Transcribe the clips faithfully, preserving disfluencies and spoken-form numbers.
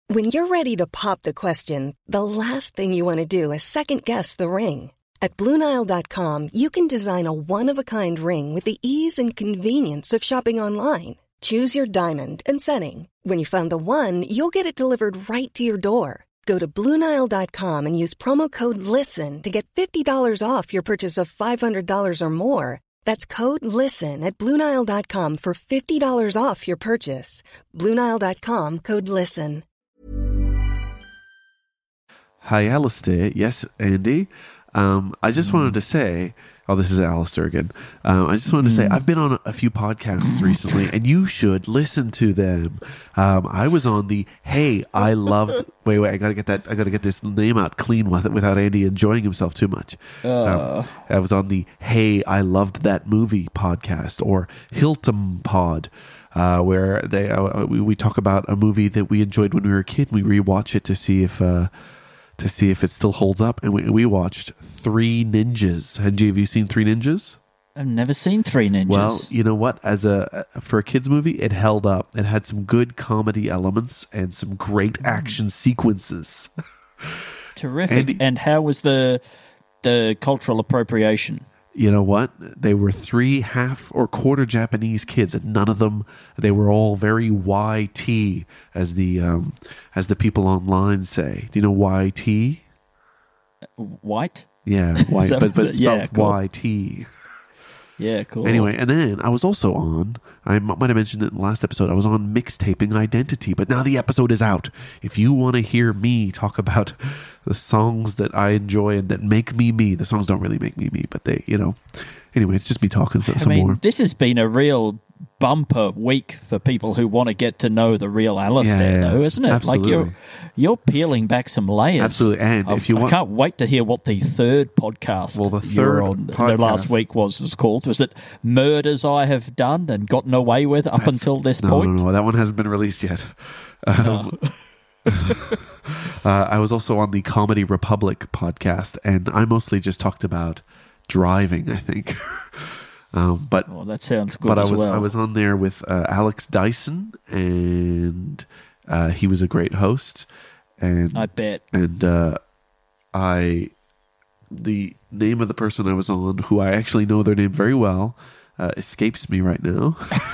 When you're ready to pop the question, the last thing you want to do is second-guess the ring. At Blue Nile dot com, you can design a one-of-a-kind ring with the ease and convenience of shopping online. Choose your diamond and setting. When you find the one, you'll get it delivered right to your door. Go to Blue Nile dot com and use promo code LISTEN to get fifty dollars off your purchase of five hundred dollars or more. That's code LISTEN at Blue Nile dot com for fifty dollars off your purchase. Blue Nile dot com, code LISTEN. Hi, Alistair. Yes, Andy. Um, I just mm. wanted to say, oh, this is Alistair again. Um, I just wanted to mm. say, I've been on a, a few podcasts recently, and you should listen to them. Um, I was on the Hey, I loved. Wait, wait, I gotta get that. I gotta get this name out clean with it without Andy enjoying himself too much. Uh. Um, I was on the Hey, I loved that movie podcast, or Hilton Pod. Uh, where they uh, we, we talk about a movie that we enjoyed when we were a kid. We rewatch it to see if uh, to see if it still holds up. And we, we watched Three Ninjas. Angie, have you seen Three Ninjas? I've never seen Three Ninjas. Well, you know what? As a for a kids movie, it held up. It had some good comedy elements and some great action sequences. Terrific. And, and how was the the cultural appropriation? You know what? They were three half or quarter Japanese kids, and none of them. They were all very Y T, as the um, as the people online say. Do you know Y T? White? Yeah, white, but but spelled yeah, cool. Y T. Yeah, cool. Anyway, and then I was also on, I m- might have mentioned it in the last episode, I was on Mixtaping Identity, but now the episode is out. If you want to hear me talk about the songs that I enjoy and that make me me, the songs don't really make me me, but they, you know, anyway, it's just me talking some, I some mean, more. This has been a real bumper week for people who want to get to know the real Alistair, yeah, yeah. though, isn't it? Absolutely. Like you're you're peeling back some layers. Absolutely, and I've, if you want, I can't wait to hear what the third podcast well, the third you're on podcast, the last week was was called. Was it Murders I Have Done and Gotten Away With up until this no, point? No, no, that one hasn't been released yet. Um, uh, I was also on the Comedy Republic podcast, and I mostly just talked about driving, I think. Um, but oh, that sounds good. But as I was well. I was on there with uh, Alex Dyson, and uh, he was a great host. And I bet. And uh, I, the name of the person I was on, who I actually know their name very well, uh, escapes me right now.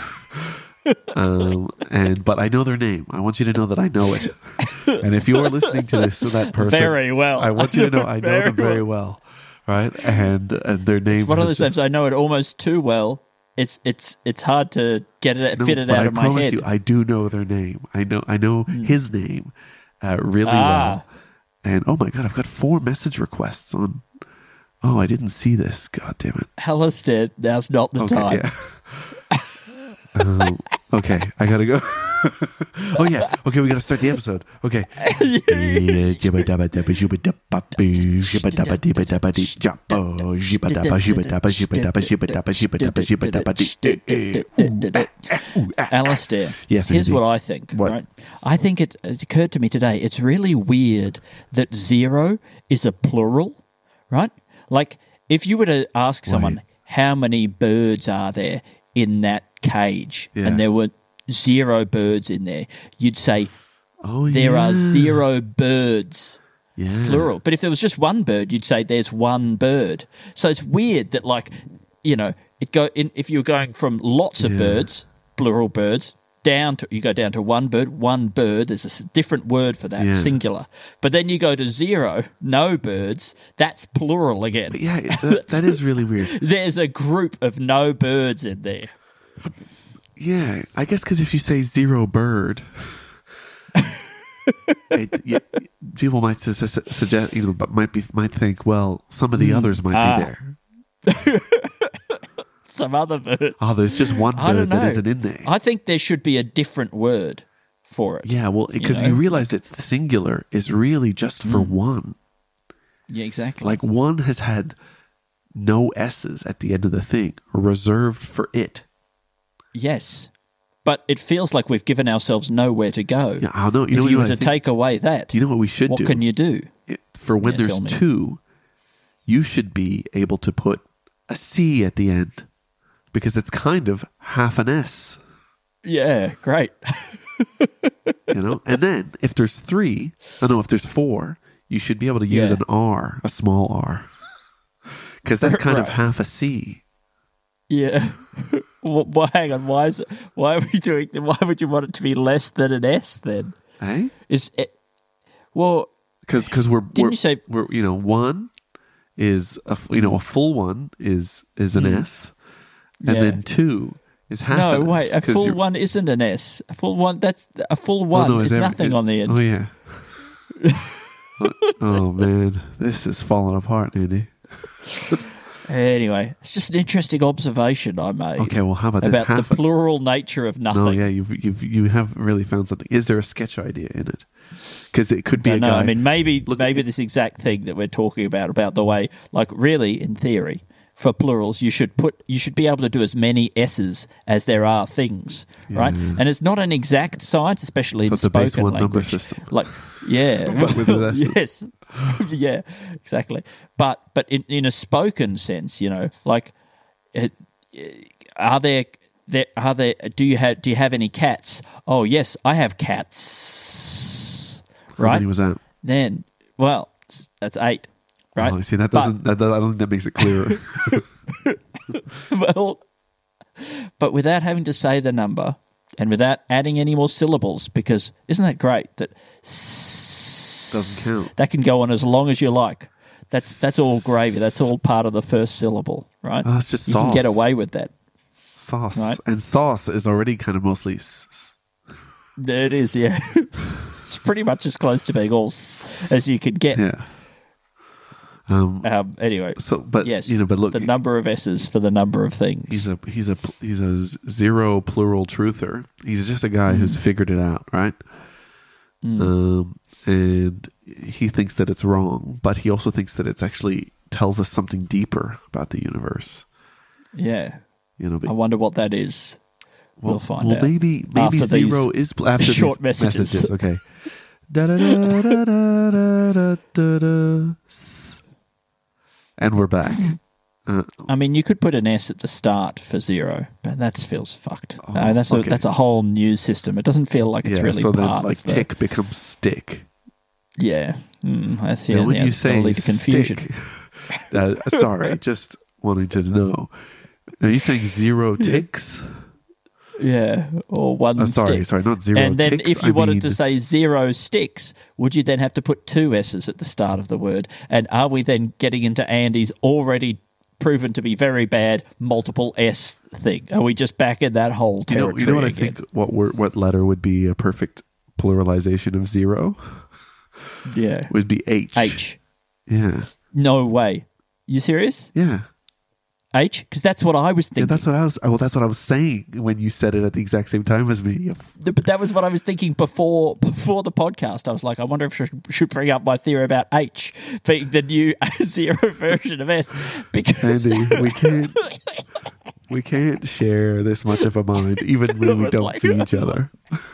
um, and but I know their name. I want you to know that I know it. And if you are listening to this, to that person, very well. I want you to know I know them very well. Right, and and their name. It's one of those just, times I know it almost too well. It's it's it's hard to get it no, fit it but out I of my promise head. You, I do know their name. I know I know mm. his name uh, really ah. well. And oh my god, I've got four message requests on. Oh, I didn't see this. God damn it, Alistair, now's not the okay, time. Yeah. um, okay, I gotta go. Oh yeah. Okay, we gotta start the episode. Okay. Alistair, yes, here's indeed. what I think. What? Right? I think it, it occurred to me today, it's really weird that zero is a plural, right? Like, if you were to ask someone, Wait. how many birds are there in that cage? Yeah. And there were zero birds in there, you'd say, oh, there yeah. are zero birds, yeah. plural. But if there was just one bird, you'd say there's one bird. So it's weird that, like, you know, it go in, if you're going from lots of yeah. birds, plural birds, down to, you go down to one bird, one bird, there's a s- different word for that, yeah. singular. But then you go to zero, no birds, that's plural again. But yeah, that, that is really weird. There's a group of no birds in there. Yeah, I guess because if you say zero bird, it, you, people might su- su- suggest, you know, but might be might think, well, some of the mm. others might ah. be there. Some other birds. Oh, there's just one I don't bird that know. isn't in there. I think there should be a different word for it. Yeah, well, because you, you, know? realize that singular is really just for mm. one. Yeah, exactly. Like one has had no S's at the end of the thing, reserved for it. Yes, but it feels like we've given ourselves nowhere to go. Yeah, I know. You if know, you what were to I think? take away that, Do you know what we should what do? What can you do? It, for when yeah, there's two, you should be able to put a C at the end because it's kind of half an S. Yeah, great. You know, and then if there's three, I know if there's four, you should be able to use Yeah. an R, a small R, because that's kind of Right. half a C. Yeah. well, well, hang on. Why is it, why are we doing? Why would you want it to be less than an S then? Eh? Is it? Well, Because because we're Didn't we're, you say- we're you know one is a f- you know a full one is is an S, and Yeah. then two is half. no, an S, wait. A 'cause full you're- one isn't an S. A full one. That's a full oh, one no, is every- nothing it- on the end. Oh yeah. oh, oh, man, this is falling apart, Andy. Anyway, it's just an interesting observation I made. Okay, well, how about this? about Half the a- plural nature of nothing. No, yeah, you've you've you have really found something. Is there a sketch idea in it? Because it could be a no, guy. I mean maybe Look, maybe it- this exact thing that we're talking about about the way, like, really, in theory, for plurals, you should put you should be able to do as many S's as there are things, right? And it's not an exact science, especially So in it's a base spoken one number language. system. Like, yeah, But with well, S's. yes, yeah, exactly. But but in in a spoken sense, you know, like, it, are there? There, are there? Do you have? Do you have any cats? Oh yes, I have cats. How Right. many was that? Then, well, s- that's eight, right? Oh, see, that But- doesn't. that, does- I don't think that makes it clearer. well, but without having to say the number and without adding any more syllables, because isn't that great that s- Doesn't count. that can go on as long as you like. That's that's all gravy. That's all part of the first syllable, right? Oh, that's just you can get sauce. away with that. Sauce Right. and sauce is already kind of mostly. s- s- It is, yeah. It's pretty much as close to being all s- as you can get. Yeah. Um. Um, anyway, So, but yes, you know, but look, the number of S's for the number of things. he's a he's a he's a z- zero plural truther. He's just a guy Mm. who's figured it out, right? Um, and he thinks that it's wrong, but he also thinks that it's actually tells us something deeper about the universe. Yeah. You know, I wonder what that is. We'll, find well, out. maybe maybe after these zero is pl- after short these messages. Okay. Da da da da da da da da da. S. And we're back. Uh, I mean, you could put an S at the start for zero, but that feels fucked. Oh, no, that's okay. a that's a whole new system. It doesn't feel like it's yeah, really so then part like of the. tick becomes stick. Yeah, mm, that's Now, yeah. when yeah you it's going say to lead to confusion. stick, uh, sorry, just wanting to know. Are you saying zero ticks? Yeah, or one Oh, sorry, stick. sorry, not zero And then ticks. if you I wanted mean- to say zero sticks, would you then have to put two S's at the start of the word? And are we then getting into Andy's already proven to be very bad multiple S thing? Are we just back in that whole you know, territory you know what I again? think? What word, what letter would be a perfect pluralization of zero? Yeah, Would be H. H. Yeah, No way. You serious? yeah. H? Because that's what I was thinking. Yeah, that's what I was. Well, that's what I was saying when you said it at the exact same time as me. You f- But that was what I was thinking before before the podcast. I was like, I wonder if I should, should bring up my theory about H being the new zero version of S. Because Andy, we can't. We can't share this much of a mind, even when we was don't like- see each other.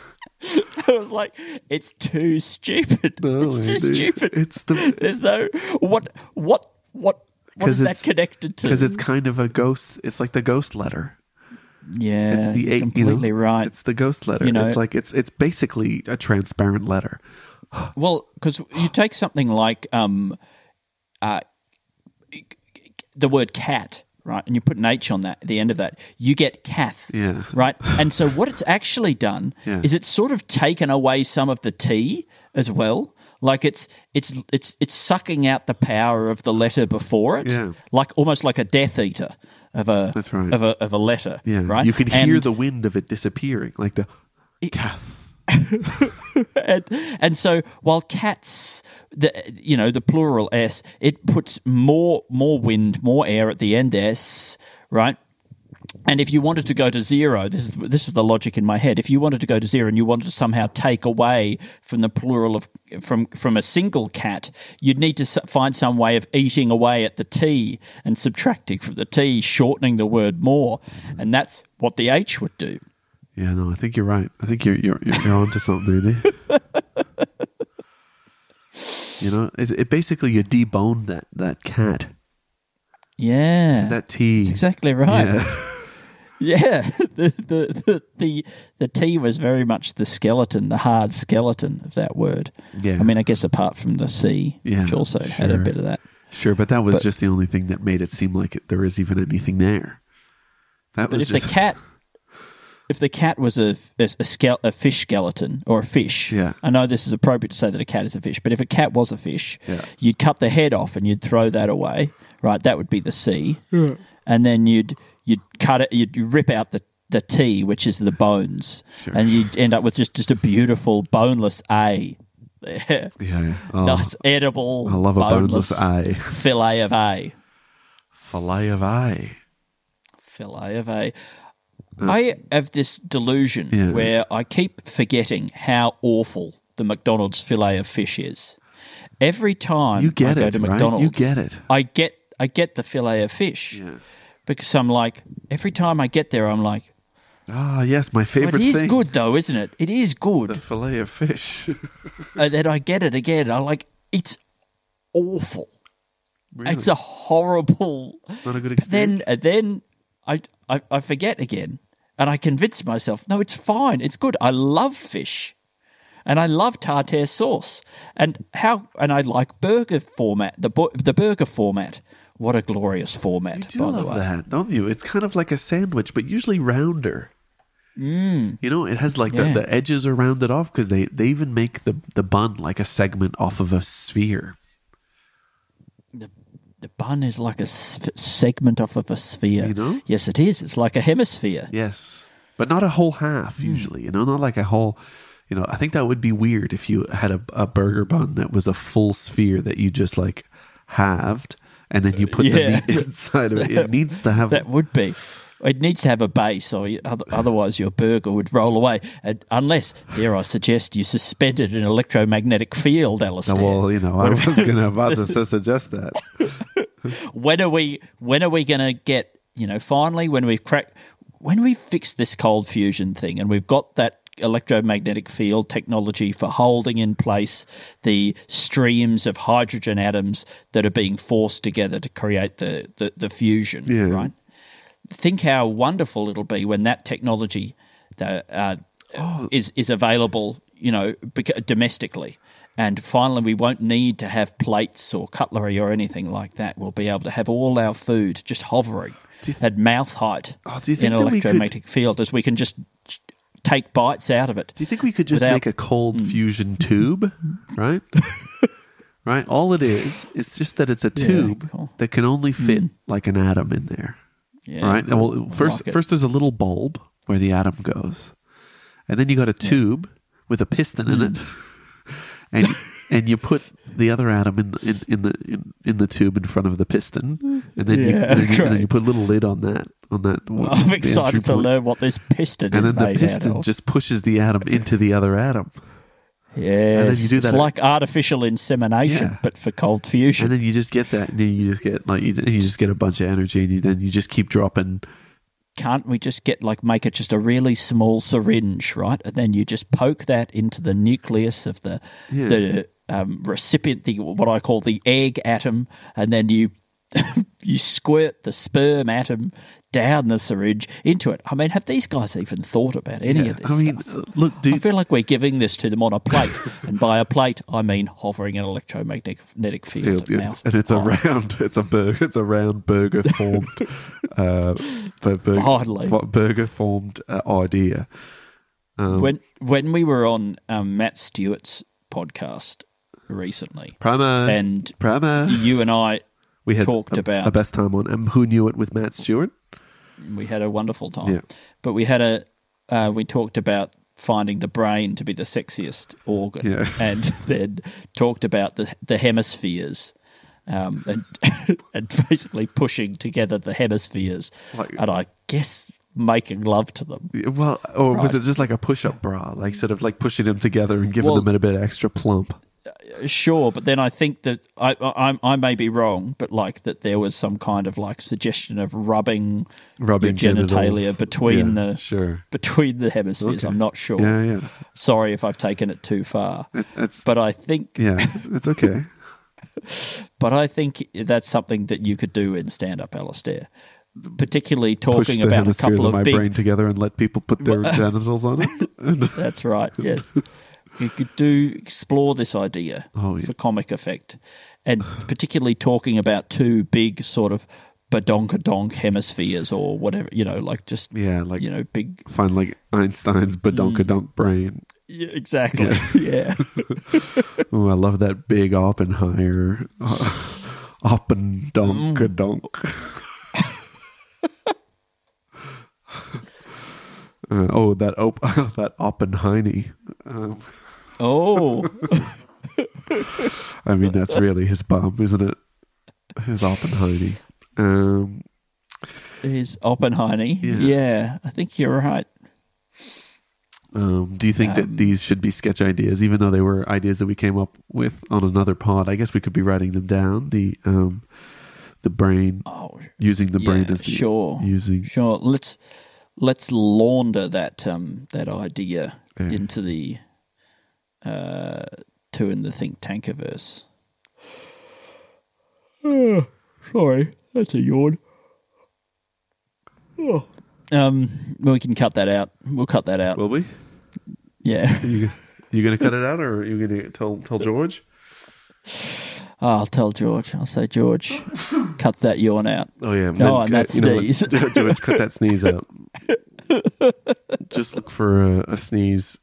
I was like, it's too stupid. No, it's too Andy, stupid. It's the There's no what what what what 'Cause is that it's- connected to? because it's kind of a ghost. It's like the ghost letter. yeah, It's the you're eight. completely you know, right. It's the ghost letter. You know- it's like it's it's basically a transparent letter. Well, because you take something like um, uh, the word cat, right, and you put an H on that at the end of that, you get cath, Yeah. right? And so what it's actually done Yeah. is it's sort of taken away some of the T as well. Like it's it's it's it's sucking out the power of the letter before it, Yeah. like almost like a Death Eater of a That's right. of a of a letter, Yeah, right? You can hear And- the wind of it disappearing, like the calf. and, and so while cats, the you know the plural s, it puts more more wind, more air at the end s, right? And if you wanted to go to zero, this is this is the logic in my head. If you wanted to go to zero and you wanted to somehow take away from the plural of from from a single cat, you'd need to s- find some way of eating away at the t and subtracting from the t, shortening the word more, and that's what the h would do. Yeah, no, I think you're right. I think you're you're you're, you're onto something, Andy. You know, it, it basically you deboned that that cat. Yeah, That T. that's exactly right. Yeah. Yeah, the, the the the the T was very much the skeleton, the hard skeleton of that word. Yeah. I mean, I guess apart from the C, Yeah, which also had a sure. bit of that. Sure, but that was But- just the only thing that made it seem like it, there is even anything there. That But was if just the cat, if the cat was a a, a, skele- a fish skeleton or a fish, Yeah. I know this is appropriate to say that a cat is a fish, but if a cat was a fish, Yeah. you'd cut the head off and you'd throw that away, right? That would be the C, and then you'd you'd cut it, you'd rip out the the T, which is the bones, Sure. and you'd end up with just just a beautiful boneless A. There. yeah. Oh, Nice edible, I love a boneless eye. fillet of A. Fillet of eye. Fillet of A. I have this delusion Yeah. where I keep forgetting how awful the McDonald's fillet of fish is. Every time You get I go it, to right? McDonald's, You get it. I get I get the fillet of fish Yeah. because I'm like every time I get there, I'm like, Ah, yes, my well, favorite it is thing. good though, isn't it? It is The good, fillet of fish. and then I get it again. I'm like, it's awful. Really? It's a horrible. Not a good But then, experience. and then I, I, I forget again, and I convince myself, no, it's fine, it's good. I love fish, and I love tartare sauce, and how, and I like burger format. The bu- the burger format. What a glorious format! You do by love the way. that, don't you? It's kind of like a sandwich, but usually rounder. Mm. You know, it has like Yeah. the, the edges are rounded off because they, they even make the, the bun like a segment off of a sphere. The, the bun is like a s- segment off of a sphere. You know? Yes, it is. It's like a hemisphere. Yes. But not a whole half Hmm. usually, you know, not like a whole, you know, I think that would be weird if you had a, a burger bun that was a full sphere that you just like halved and then you put Yeah. the meat inside of it. It needs to have That would be. It needs to have a base, or you, oth- otherwise your burger would roll away. And unless, dare I suggest, you suspended an electromagnetic field, Alistair. well, you know, I was going to about to su- suggest that. When are we? When are we going to get? You know, finally, when we've cracked, when we fix this cold fusion thing, and we've got that electromagnetic field technology for holding in place the streams of hydrogen atoms that are being forced together to create the the, the fusion, Yeah. right? Think how wonderful it'll be when that technology uh, uh, Oh. is is available, you know, bec- domestically, and finally we won't need to have plates or cutlery or anything like that. We'll be able to have all our food just hovering Do you th- at mouth height Oh, do you in think an that we could- electromagnetic field, as we can just take bites out of it. Do you think we could just Without- make a cold fusion tube, right? right? All it is, it's just that it's a Yeah, tube cool. that can only fit like an atom in there. Yeah, right? cool. Well, I first, like it. first there's a little bulb where the atom goes, and then you got a tube with a piston in it, and and you put the other atom in in, in the in, in the tube in front of the piston, and then, you, Yeah, and, then you, and then great. you put a little lid on that on that. I'm the excited entry to point. learn what this piston And is then the made piston out of. just pushes the atom into the other atom, Yes, you do it's that- like artificial insemination, Yeah. but for cold fusion. and then you just get that, and then you just get like you, you just get a bunch of energy, and you, then you just keep dropping. Can't we just get like make it just a really small syringe, right? And then you just poke that into the nucleus of the Yeah. the um, recipient, the what I call the egg atom, and then you you squirt the sperm atom down the syringe into it. I mean, have these guys even thought about any Yeah, of this I mean, stuff? look, I dude. feel like we're giving this to them on a plate, and by a plate I mean hovering an electromagnetic field, Field, at yeah. mouth. And it's a height. round, it's a burger, it's a round burger formed, uh, bu- burger, Hardly. bu- burger formed uh, idea. Um, when when we were on um, Matt Stewart's podcast recently, Prima, and Prima, you and I we had talked a, about- a best time on um, Who Knew It with Matt Stewart. we had a wonderful time. Yeah. But we had a uh, we talked about finding the brain to be the sexiest organ, Yeah. and then talked about the the hemispheres. Um, and and basically pushing together the hemispheres, Like- and I guess making love to them. Well, or was Right. it just like a push-up bra, like sort of like pushing them together and giving Well- them a bit of extra plump? Sure, but then I think that I, I I may be wrong, but like that there was some kind of like suggestion of rubbing, Rubbing your genitalia genitals. between Yeah, the sure. between the hemispheres. Okay. I'm not sure. Yeah, yeah, Sorry if I've taken it too far, It- it's but I think yeah, it's okay. but I think that's something that you could do in stand up, Alistair. particularly push talking the about a hemispheres couple of my of big. brain together and let people put their genitals on it. That's right. Yes, you could do explore this idea Oh, yeah. for comic effect, and particularly talking about two big sort of badonkadonk hemispheres or whatever, you know, like just Yeah, like you know, big. find like Einstein's badonkadonk brain. Yeah, exactly. Yeah. Oh, I love that big Oppenheimer. Uh, Oppendonkadonk. uh, oh, that op- that Oppenheine. Um, Oh, I mean, that's really his bum, isn't it? His Oppenheine. Um, is Oppenheimer. Yeah. Yeah, I think you're right. um, do you think Um, that these should be sketch ideas, even though they were ideas that we came up with on another pod? I guess we could be writing them down. The um, the brain, Oh, using the brain yeah, as the sure, using. sure. Let's let's launder that um that idea Yeah. into the uh two in the think tankiverse. Oh, sorry, that's a yawn. Oh. Um, we can cut that out. We'll cut that out. Will we? Yeah. You you gonna cut it out, or are you gonna tell tell George? I'll tell George. I'll say, George, cut that yawn out. Oh yeah. No, and that you know what? sneeze. George, cut that sneeze out. Just look for a, a sneeze.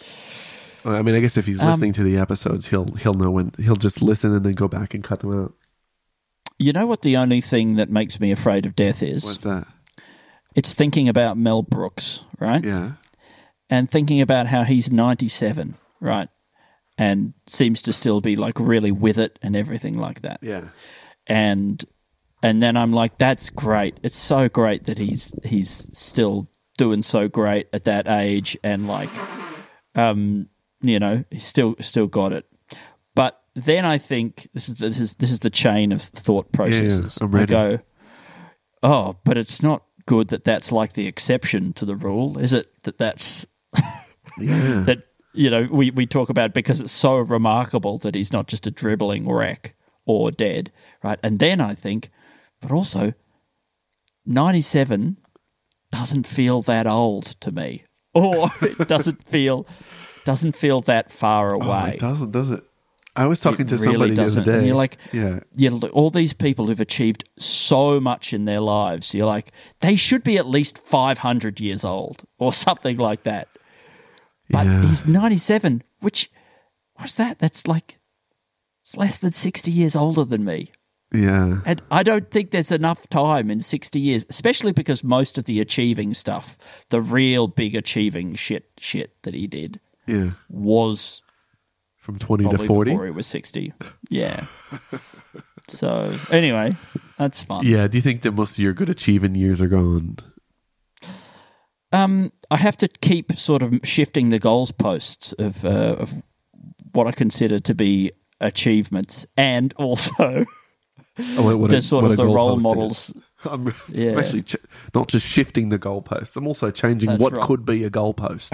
I mean, I guess if he's Um, listening to the episodes, he'll he'll know when. He'll just listen and then go back and cut them out. You know what the only thing that makes me afraid of death is? What's that? It's thinking about Mel Brooks, right? Yeah. And thinking about how he's ninety-seven, right? And seems to still be like really with it and everything like that. Yeah. And and then I'm like, that's great. It's so great that he's he's still doing so great at that age, and like, um, you know, he's still still got it. But then I think this is this is this is the chain of thought processes. I'm I ready. go, oh, but it's not good that that's like the exception to the rule, is it? That that's Yeah. that you know we, we talk about because it's so remarkable that he's not just a dribbling wreck or dead, right? And then I think, but also, ninety-seven doesn't feel that old to me, or it doesn't feel doesn't feel that far Oh, away. it doesn't, does it? I was talking It to really somebody the doesn't. other day. And you're like, yeah. you look, all these people who've achieved so much in their lives, you're like, they should be at least five hundred years old or something like that. But Yeah. he's ninety-seven, which, what's that? That's like, it's less than sixty years older than me. Yeah. And I don't think there's enough time in sixty years, especially because most of the achieving stuff, the real big achieving shit shit that he did Yeah. was From twenty probably to forty. before he was sixty. Yeah. So, anyway, that's fun. Yeah. Do you think that most of your good achieving years are gone? Um, I have to keep sort of shifting the goals posts of, uh, of what I consider to be achievements, and also Oh, wait, what the a- sort what of a the role goalpost is. models. I'm, Yeah. I'm actually ch- not just shifting the goalposts. I'm also changing That's what right. could be a goalpost.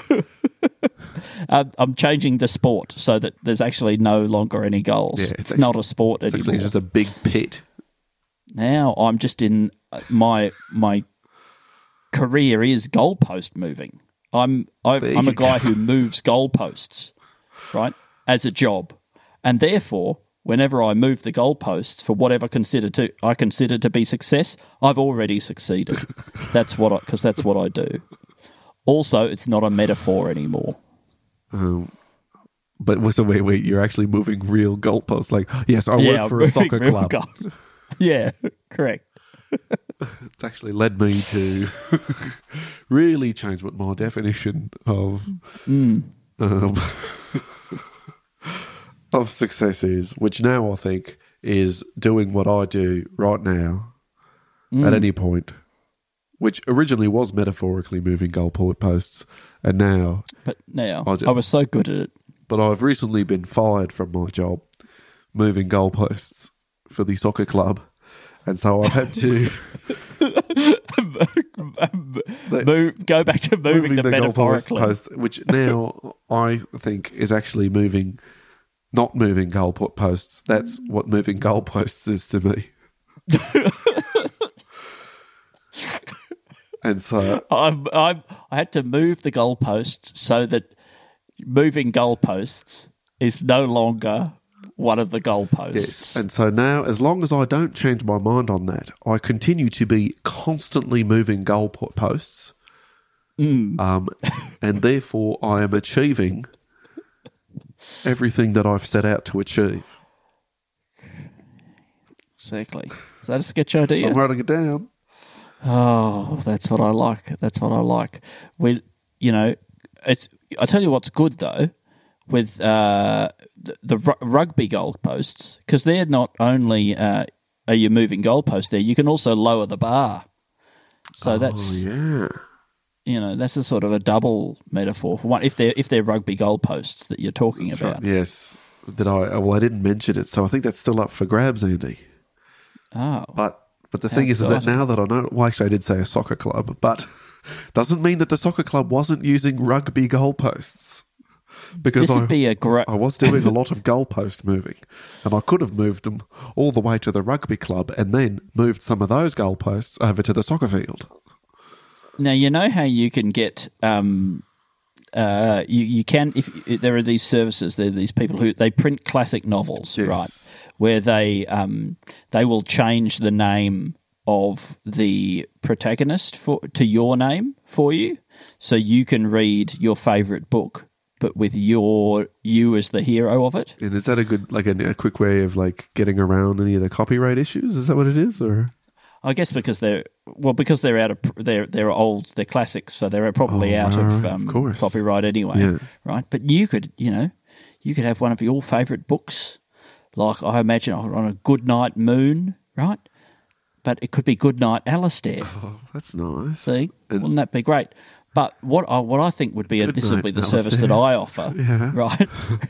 Uh, I'm changing the sport so that there's actually no longer any goals. Yeah, it's it's not a sport It's anymore. actually just a big pit. Now I'm just in uh, my my career is goalpost moving. I'm I, There I'm you a guy go. who moves goalposts, right, as a job, and therefore, whenever I move the goalposts for whatever consider to I consider to be success, I've already succeeded. That's what I because that's what I do. Also, it's not a metaphor anymore. Um, but so wait, wait, you're actually moving real goalposts. Like, yes, I work I'm for a moving soccer real club. goal- yeah, correct. It's actually led me to really change what my definition of Mm. um, of success is, which now I think is doing what I do right now Mm. at any point, which originally was metaphorically moving goalposts, and now, But now I do- I was so good at it. but I've recently been fired from my job moving goalposts for the soccer club, and so I've had to Move, go back to moving, the, metaphorically. goalpost, which now I think is actually moving, not moving goalposts. That's what moving goalposts is to me. And so I'm, I'm, I had to move the goalposts so that moving goalposts is no longer one of the goalposts. yes, and so now, as long as I don't change my mind on that, I continue to be constantly moving goalposts, Mm. um, and therefore I am achieving everything that I've set out to achieve. Exactly. Is that a sketch idea? I'm writing it down. Oh, that's what I like. That's what I like. We, you know, it's. I tell you what's good though, with uh, the, the ru- rugby goalposts, because they're not only uh, are you moving goalposts there, you can also lower the bar. So Oh, that's yeah. you know that's a sort of a double metaphor for one. If they're if they're rugby goalposts that you're talking That's about. right. Yes. Did I? Well, I didn't mention it, so I think that's still up for grabs, Andy. Oh, But but the How thing is, is that exciting. now that I know, well, actually, I did say a soccer club, but doesn't mean that the soccer club wasn't using rugby goalposts, because this I would be a great. I was doing a lot of goalpost moving, and I could have moved them all the way to the rugby club, and then moved some of those goalposts over to the soccer field. Now you know how you can get um, uh, you you can if, if there are these services, there are these people who they print classic novels, Yes. right? Where they um, they will change the name of the protagonist for to your name for you, so you can read your favourite book, but with your you as the hero of it. And is that a good, like, a, a quick way of like getting around any of the copyright issues? Is that what it is, or? I guess because they're well because they're out of they're they're old they're classics, so they're probably Oh, out right, of, of um, course. copyright anyway, Yeah. right? But you could you know you could have one of your favourite books, like I imagine on a Good Night Moon, right? But it could be Good Night Alistair. Oh, that's nice. See, And- wouldn't that be great? But what I what I think would be a, Good this would night, be the service that Alistair. I offer, Yeah. right?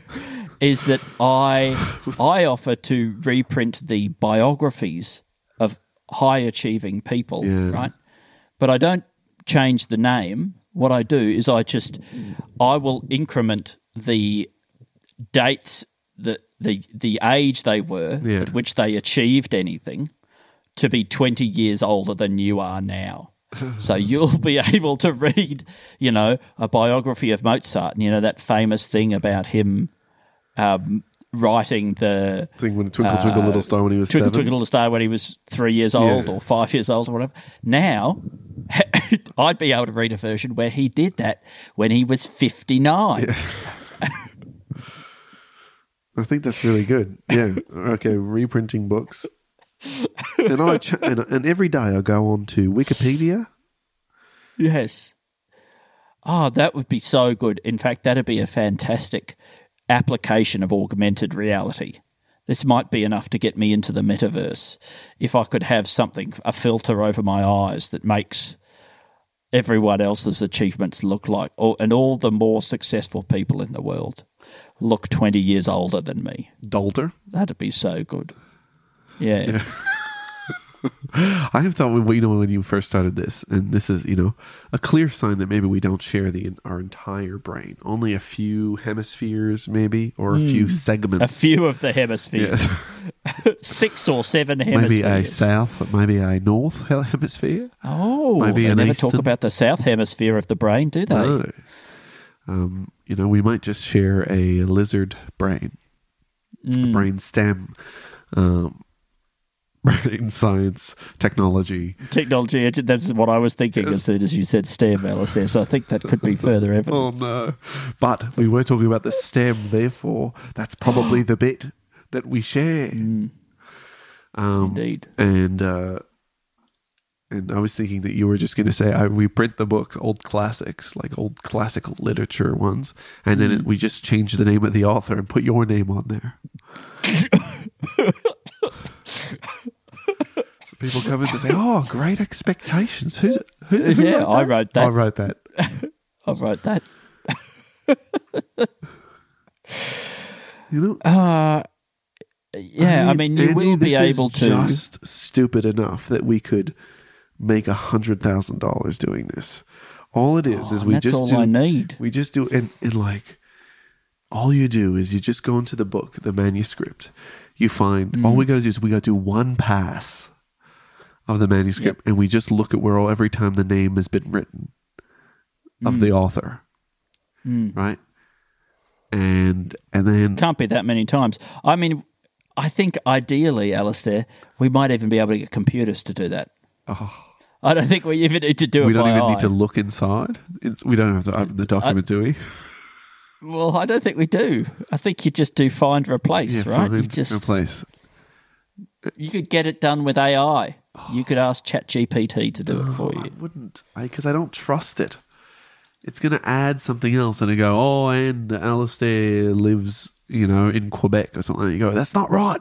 Is that I I offer to reprint the biographies of high achieving people, Yeah. right? But I don't change the name. What I do is I just I will increment the dates, the the the age they were Yeah. at which they achieved anything to be twenty years older than you are now. So you'll be able to read, you know, a biography of Mozart, and you know that famous thing about him um, writing the Thing when Twinkle Twinkle Little Star when he was Twinkle seven. Twinkle Little Star when he was three years old Yeah. or five years old or whatever. Now, I'd be able to read a version where he did that when he was fifty-nine. I think that's really good. Yeah. Okay. Reprinting books. And I ch- and, and every day I go on to Wikipedia. Yes. Oh, that would be so good. In fact, that'd be a fantastic application of augmented reality. This might be enough to get me into the metaverse. If I could have something, a filter over my eyes that makes everyone else's achievements look like, or, and all the more successful people in the world look twenty years older than me. Dolter. That'd be so good. Yeah. I have thought, when, you know, when you first started this, and this is, you know, a clear sign that maybe we don't share the our entire brain. Only a few hemispheres, maybe, or a few segments. A few of the hemispheres. Yes. Six or seven Maybe hemispheres. a south, maybe a north he- hemisphere. Oh, Maybe they an never talk eastern- about the south hemisphere of the brain, do they? No. Um, you know, we might just share a lizard brain, Mm. a brain stem, um, brain science, technology. Technology, that's what I was thinking as soon as you said STEM, Alistair, so I think that could be further Oh evidence. no! But we were talking about the stem, therefore that's probably the bit that we share. Um, Indeed. And uh, and I was thinking that you were just going to say, I, we print the books, old classics, like old classical literature ones, and then it, we just change the name of the author and put your name on there. So people come in and say, "Oh, Great Expectations." Who's it? Who's it? Who Yeah, wrote I that? wrote that. I wrote that. I wrote that. You know, Uh, yeah, I mean, you Andy, will be this is able to. just stupid enough that we could make a hundred thousand dollars doing this. All it is is Oh, we that's just all do. I need. We just do, and, and like, all you do is you just go into the book, the manuscript. You find Mm. all we got to do is we got to do one pass of the manuscript, Yep. and we just look at where all, every time the name has been written of Mm. the author, Mm. right? And and then Can't be that many times. I mean, I think ideally, Alistair, we might even be able to get computers to do that. oh, I don't think we even need to do we it don't by even eye. need to look inside. It's, we don't have to open the document, do we? Well, I don't think we do. I think you just do find replace, Yeah, right? find, you just replace. you could get it done with A I. You could ask ChatGPT to do it for I you. wouldn't, because I, I don't trust it. It's going to add something else, and they go, "Oh, and Alistair lives, you know, in Quebec or something." You go, "That's not right."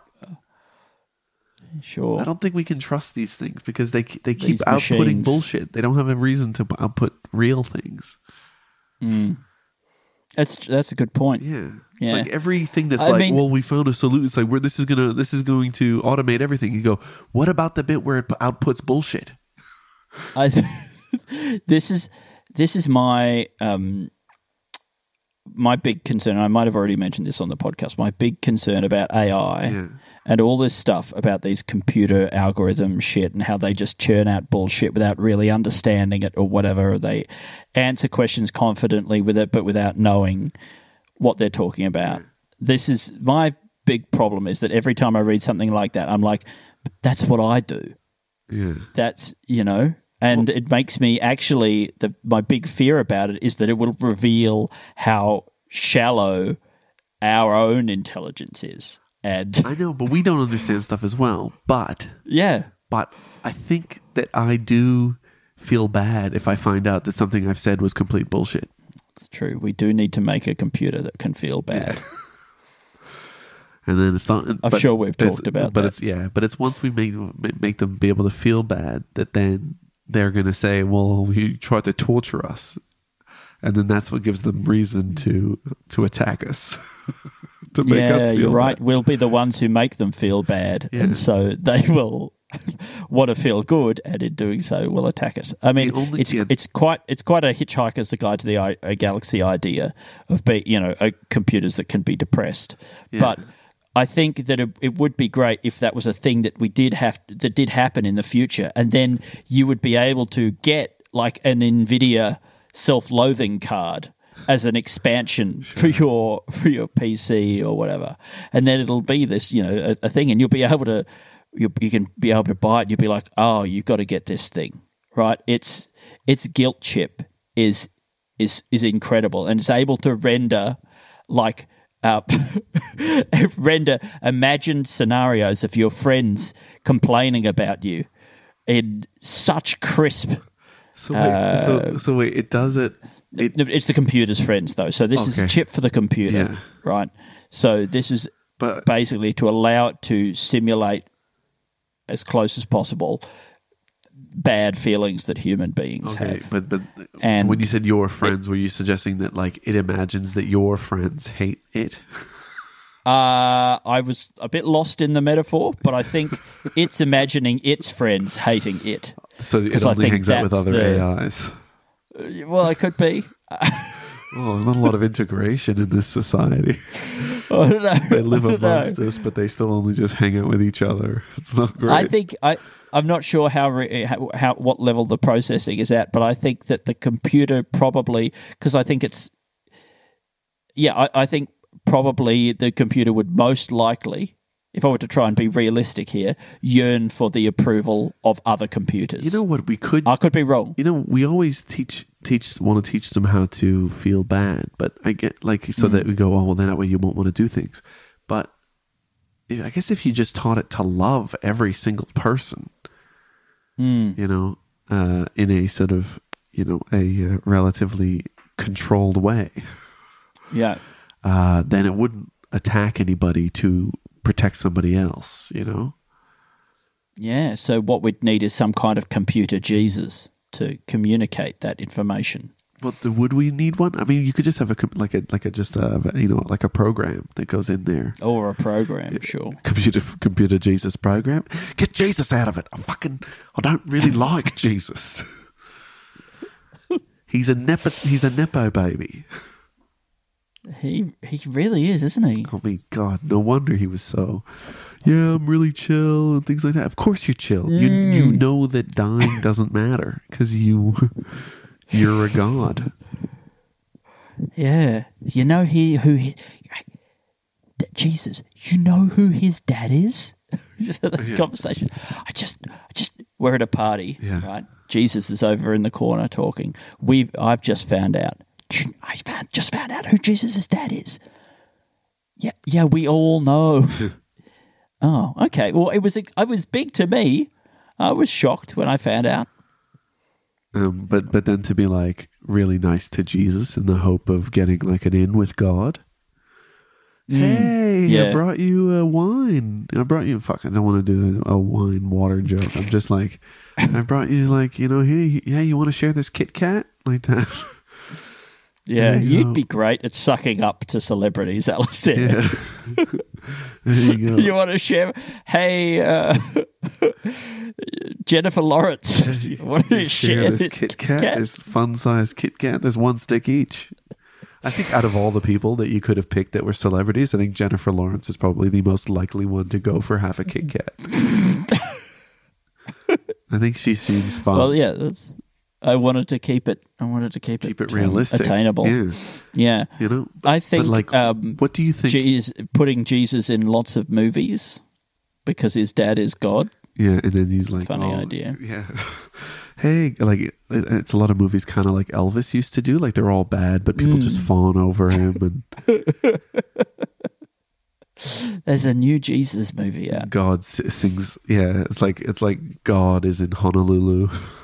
Sure. I don't think we can trust these things because they they keep These outputting machines. bullshit. They don't have a reason to output real things. Mm. That's that's a good point. Yeah, it's Yeah. like everything that's I like, mean- well, we found a solution. It's like, where this is gonna this is going to automate everything. You go, what about the bit where it outputs bullshit? I this is this is my um my big concern. I might have already mentioned this on the podcast. My big concern about A I Yeah. and all this stuff about these computer algorithm shit and how they just churn out bullshit without really understanding it or whatever. They answer questions confidently with it, but without knowing what they're talking about. This is my big problem is that every time I read something like that, I'm like, that's what I do. Yeah, That's, you know, and it makes me actually, the my big fear about it is that it will reveal how shallow our own intelligence is. And I know, but we don't understand stuff as well. But yeah, but I think that I do feel bad if I find out that something I've said was complete bullshit. it's true. We do need to make a computer that can feel bad. And then it's not. I'm sure we've it's- talked about but that. it's yeah. But it's once we make make them be able to feel bad that then they're going to say, "Well, you tried to torture us," and then that's what gives them reason to to attack us, to make yeah, us feel you're right. bad. We'll be the ones who make them feel bad, Yeah. and so they will want to feel good, and in doing so, will attack us. I mean, The only- it's yeah. it's quite it's quite a Hitchhiker's Guide to the I- a Galaxy idea of be you know uh, computers that can be depressed, Yeah. but. I think that it, it would be great if that was a thing that we did have that did happen in the future, and then you would be able to get like an NVIDIA self-loathing card as an expansion for your for your P C or whatever, and then it'll be this you know a, a thing, and you'll be able to you you can be able to buy it. You'll be like, oh, you've got to get this thing, right? It's its guilt chip is is is incredible, and it's able to render like. Uh, render imagined scenarios of your friends complaining about you in such crisp. So wait, so so wait, it does it. It It's the computer's friends, though. So this is Okay. a chip for the computer, Yeah. right? So this is but basically to allow it to simulate as close as possible bad feelings that human beings okay, have. but but And when you said your friends, were you suggesting that like it imagines that your friends hate it? Uh, I was a bit lost in the metaphor, but I think it's imagining its friends hating it. So it 'Cause I only think hangs out with that's other the- A Is. Well, it could be. Oh, there's not a lot of integration in this society. I don't know. They live I don't know. amongst us, but they still only just hang out with each other. It's not great. I think I. I'm not sure how, re- how how what level the processing is at, but I think that the computer probably because I think it's yeah I, I think probably the computer would most likely, if I were to try and be realistic here, yearn for the approval of other computers. You know what we could. I could be wrong. You know, we always teach teach want to teach them how to feel bad, but I get like so Mm. that we go, oh well, then that way you won't want to do things. But if- I guess if you just taught it to love every single person, Mm. you know, uh, in a sort of you know a uh, relatively controlled way, Yeah. uh, then it wouldn't attack anybody to protect somebody else. You know. Yeah, so what we'd need is some kind of computer Jesus to communicate that information. But the- would we need one? I mean, you could just have a com- like a like a just a you know like a program that goes in there. Or a program, sure. Computer computer Jesus program. Get Jesus out of it. I fucking I don't really like Jesus. He's a nepo he's a nepo baby. He he really is, isn't he? I mean, God, no wonder he was so yeah, I'm really chill and things like that. Of course you're chill. Mm. You you know that dying doesn't matter because you you're a god. Yeah. You know he who he, Jesus, you know who his dad is? This Yeah. conversation. I just I just we're at a party, Yeah. right? Jesus is over in the corner talking. We've I've just found out. I found just found out who Jesus' dad is. Yeah, yeah, we all know. Oh, okay. Well, it was it was big to me. I was shocked when I found out. Um, but but then to be like really nice to Jesus in the hope of getting like an in with God. Hey, I yeah. brought you a wine. I brought you. Fuck, I don't want to do a wine water joke. I'm just like, I brought you like you know, hey, yeah, you want to share this Kit Kat like that? Yeah, There you you'd go. be great at sucking up to celebrities, Alistair. Yeah. There you go. You want to share? Hey, uh, Jennifer Lawrence, you want to share, share this this Kit Kat, this fun size Kit Kat. There's one stick each. I think out of all the people that you could have picked that were celebrities, I think Jennifer Lawrence is probably the most likely one to go for half a Kit Kat. I think she seems fun. Well, yeah, that's. I wanted to keep it. I wanted to keep, Keep it, it realistic, um, attainable. Yeah, Yeah, you know. I think. But like, um, what do you think? Jesus, putting Jesus in lots of movies because his dad is God. Yeah, and then he's like, Funny oh, idea. Yeah. Hey, like it- it's a lot of movies, kind of like Elvis used to do. Like they're all bad, but people Mm. just fawn over him, and There's a new Jesus movie out. God s- sings. Yeah, it's like it's like God is in Honolulu.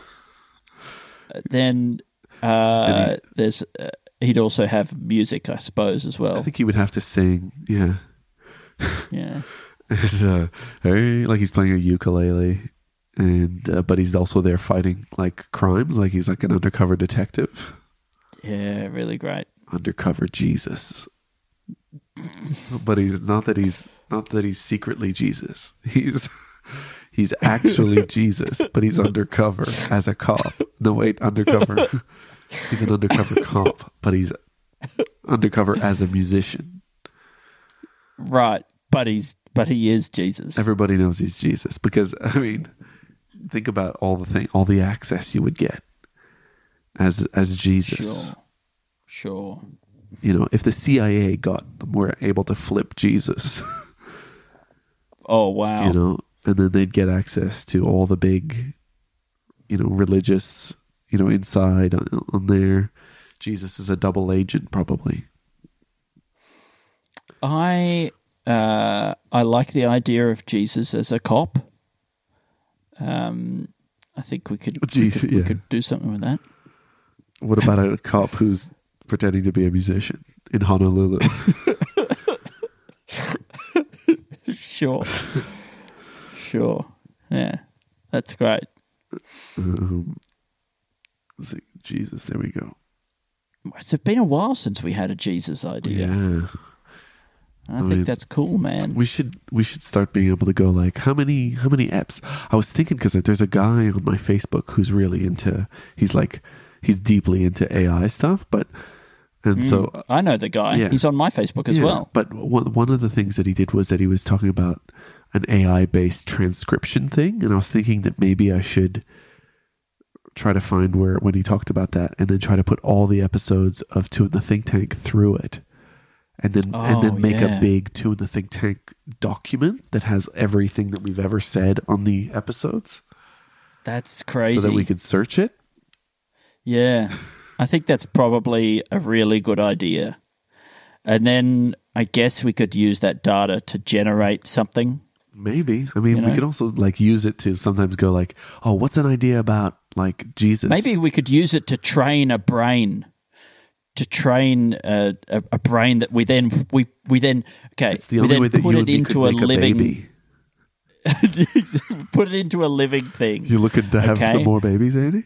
Then uh, And there's. Uh, he'd also have music, I suppose, as I well. think he would have to sing. Yeah, Yeah. and, uh, hey, like he's playing a ukulele, and uh, but he's also there fighting like crimes. Like he's like an undercover detective, Yeah, really great. undercover Jesus. But he's not that he's not that he's secretly Jesus. He's he's actually Jesus, but he's undercover as a cop. No, wait, undercover. He's an undercover cop, but he's undercover as a musician. Right, but he's but he is Jesus. Everybody knows he's Jesus because I mean, think about all the thing, all the access you would get as as Jesus. Sure, sure. You know, if the C I A got were able to flip Jesus, Oh wow. you know, and then they'd get access to all the big, you know, religious, you know, inside on, on there. Jesus is a double agent, probably. I uh, I like the idea of Jesus as a cop. Um, I think we could we Jeez, could, we yeah. could do something with that. What about a cop who's pretending to be a musician in Honolulu? Sure, sure. Yeah, that's great. um, let's see. Jesus, there we go. It's been a while since we had a Jesus idea. Yeah. I, I think mean, that's cool, man. We should we should start being able to go like how many how many eps? I was thinking because there's a guy on my Facebook who's really into he's like he's deeply into A I stuff, but and so Mm, I know the guy. yeah. He's on my Facebook as yeah, well. But one one of the things that he did was that he was talking about an A I based transcription thing, and I was thinking that maybe I should try to find where when he talked about that, and then try to put all the episodes of Two in the Think Tank through it. And then and Oh, then make yeah. a big Two in the Think Tank document that has everything that we've ever said on the episodes, That's crazy. so that we could search it. Yeah. I think that's probably a really good idea. And then I guess we could use that data to generate something. Maybe. I mean, You we know? could also like use it to sometimes go like, oh, what's an idea about like Jesus? Maybe we could use it to train a brain, to train a, a, a brain that we then we we then okay it's the we only then way that put you it and me into could a make a living baby. put it into a living thing. You looking to have Okay. some more babies, Andy?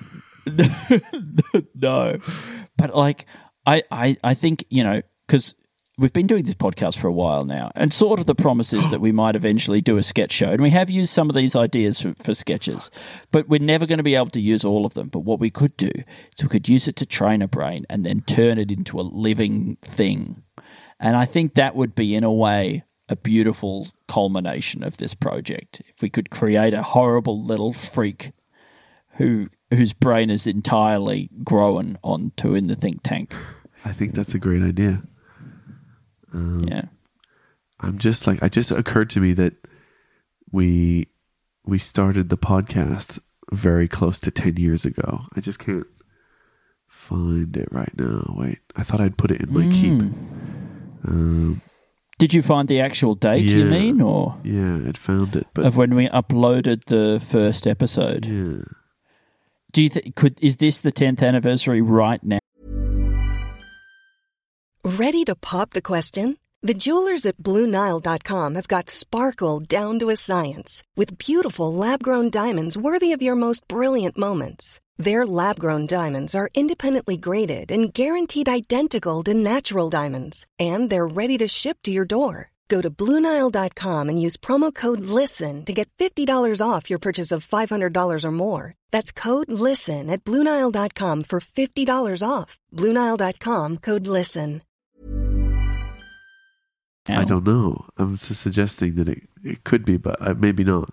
No, but like I I I think you know because we've been doing this podcast for a while now, and sort of the promise is that we might eventually do a sketch show, and we have used some of these ideas for, for sketches, but we're never going to be able to use all of them. But what we could do is we could use it to train a brain and then turn it into a living thing, and I think that would be in a way a beautiful culmination of this project. If we could create a horrible little freak who whose brain is entirely grown onto in the think tank. I think that's a great idea. Um, yeah. I'm just like, it just occurred to me that we we started the podcast very close to ten years ago. I just can't find it right now. Wait, I thought I'd put it in my Mm. keep. Um, Did you find the actual date, yeah, you mean, or yeah, I'd found it, but of when we uploaded the first episode? yeah. Do you think could is this the tenth anniversary right now? Ready to pop the question? The jewelers at Blue Nile dot com have got sparkle down to a science with beautiful lab-grown diamonds worthy of your most brilliant moments. Their lab-grown diamonds are independently graded and guaranteed identical to natural diamonds, and they're ready to ship to your door. Go to Blue Nile dot com and use promo code LISTEN to get fifty dollars off your purchase of five hundred dollars or more. That's code LISTEN at Blue Nile dot com for fifty dollars off. Blue Nile dot com, code LISTEN. I don't know. I'm su- suggesting that it, it could be, but uh, maybe not.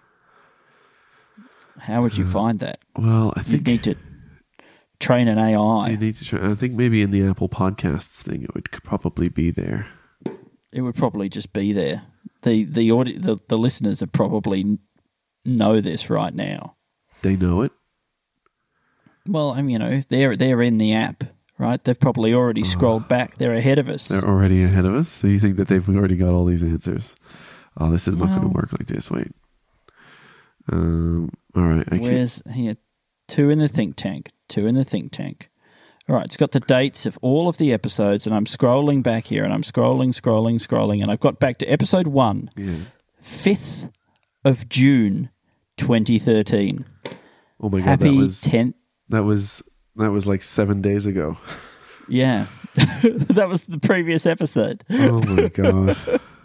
How would you find that? Well, I You think need to train an A you I. need to try. I think maybe in the Apple Podcasts thing, it would could probably be there. It would probably just be there. The the audi- the, the listeners are probably know this right now. They know it. Well, I mean, you know, they're they're in the app, right? They've probably already scrolled back. They're ahead of us. They're already ahead of us. So you think that they've already got all these answers? Oh, this is not going Well- to work like this. Wait. Um. All right. I can't. Where's here? Two in the think tank. Two in the think tank. All right, it's got the dates of all of the episodes, and I'm scrolling back here, and I'm scrolling, scrolling, scrolling, and I've got back to episode one, Yeah. fifth of June, twenty thirteen. Oh my god. Happy that was tenth. that was that was like seven days ago. Yeah, that was the previous episode. Oh my god.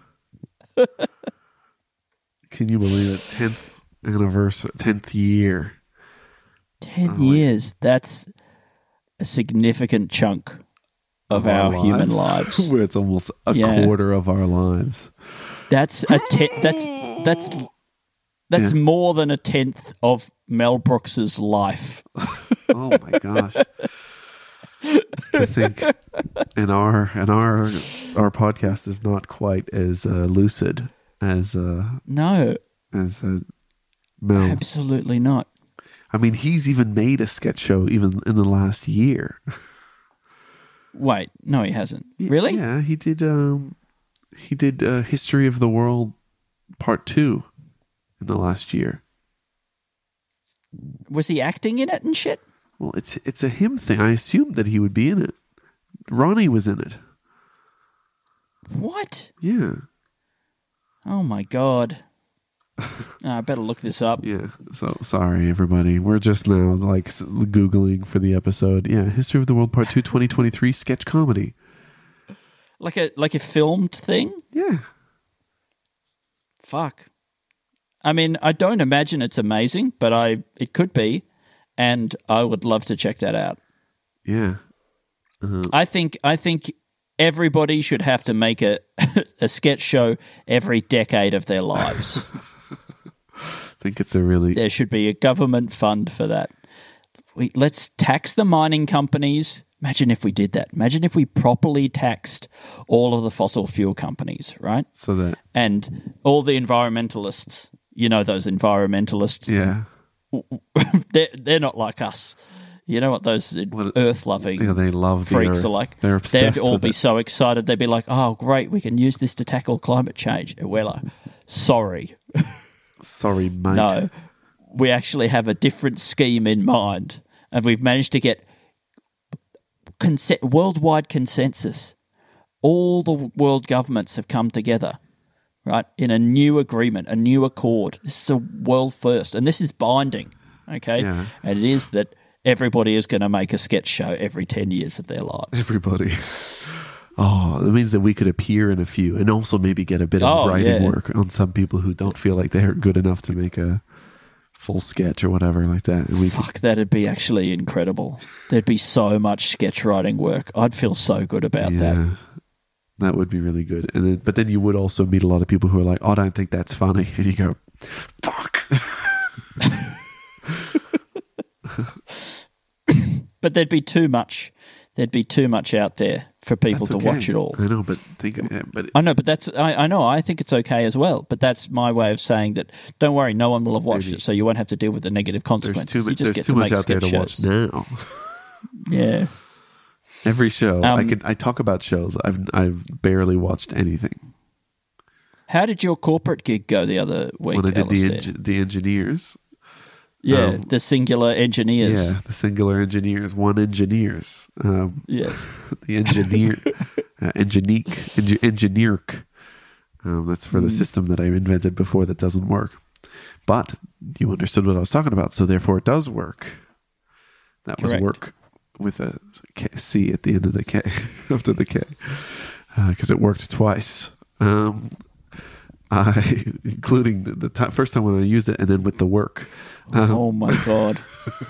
Can you believe it? Tenth anniversary. Tenth year. Ten Oh, years. That's a significant chunk of, our, human lives. Where it's almost a Yeah. quarter of our lives. That's a te- that's that's that's Yeah. more than a tenth of Mel Brooks's life. Oh my gosh. To think and our and our our podcast is not quite as uh, lucid as uh, No, as uh, Mel. absolutely not. I mean, he's even made a sketch show even in the last year. Wait, no, he hasn't. Y- Really? Yeah, he did. Um, he did uh, History of the World Part Two in the last year. Was he acting in it and shit? Well, it's it's a him thing. I assumed that he would be in it. Ronnie was in it. What? Yeah, Oh my god! Oh, I better look this up. yeah. So sorry, everybody. We're just now like s- googling for the episode. Yeah, History of the World Part Two, twenty twenty three sketch comedy. Like a like a filmed thing. Yeah, Fuck. I mean, I don't imagine it's amazing, but I it could be, and I would love to check that out. yeah. I think I think everybody should have to make a a sketch show every decade of their lives. I think it's a really There should be a government fund for that. We, let's tax the mining companies. Imagine if we did that. Imagine if we properly taxed all of the fossil fuel companies, right? so that And all the environmentalists. You know those environmentalists. yeah. They're, they're not like us. You know what those What- earth-loving Yeah, they love the freaks earth. are like? They're obsessed They'd all with be it. so excited. They'd be like, oh, great, we can use this to tackle climate change. And we're like, sorry. Sorry, mate. No, we actually have a different scheme in mind, and we've managed to get conse- worldwide consensus. All the world governments have come together, right, in a new agreement, a new accord. This is a world first, and this is binding, okay? Yeah. And it is that everybody is going to make a sketch show every ten years of their lives. Everybody. Oh, that means that we could appear in a few and also maybe get a bit of Oh, writing yeah. work on some people who don't feel like they're good enough to make a full sketch or whatever like that. And we could, Fuck, that'd be actually incredible. There'd be so much sketch writing work. I'd feel so good about that. yeah. That would be really good. And then, but then you would also meet a lot of people who are like, "Oh, I don't think that's funny," and you go, "Fuck." But there'd be too much. There'd be too much out there for people That's to okay. watch it all. I know, but think, but I know, but that's I, I know. I think it's okay as well. But that's my way of saying that. Don't worry, no one will have watched Maybe. it, so you won't have to deal with the negative there's consequences. too you much. just There's get too to much make out there to sketch watch shows. now. Yeah. Every show, Um, I can. I talk about shows. I've I've barely watched anything. How did your corporate gig go the other week, When I did the Alistair? eng- the engineers, Yeah, um, the singular engineers. yeah, the singular engineers, one engineers, um, Yes. the engineer, uh, enginique, eng- engineerk. Um, that's for the Mm. system that I invented before that doesn't work. But you understood what I was talking about, so therefore it does work. That was Correct. work with a K- C at the end of the K, after the K, because it worked twice. Um, I, including the, the ti first time when I used it, and then with the work. Um, Oh my god.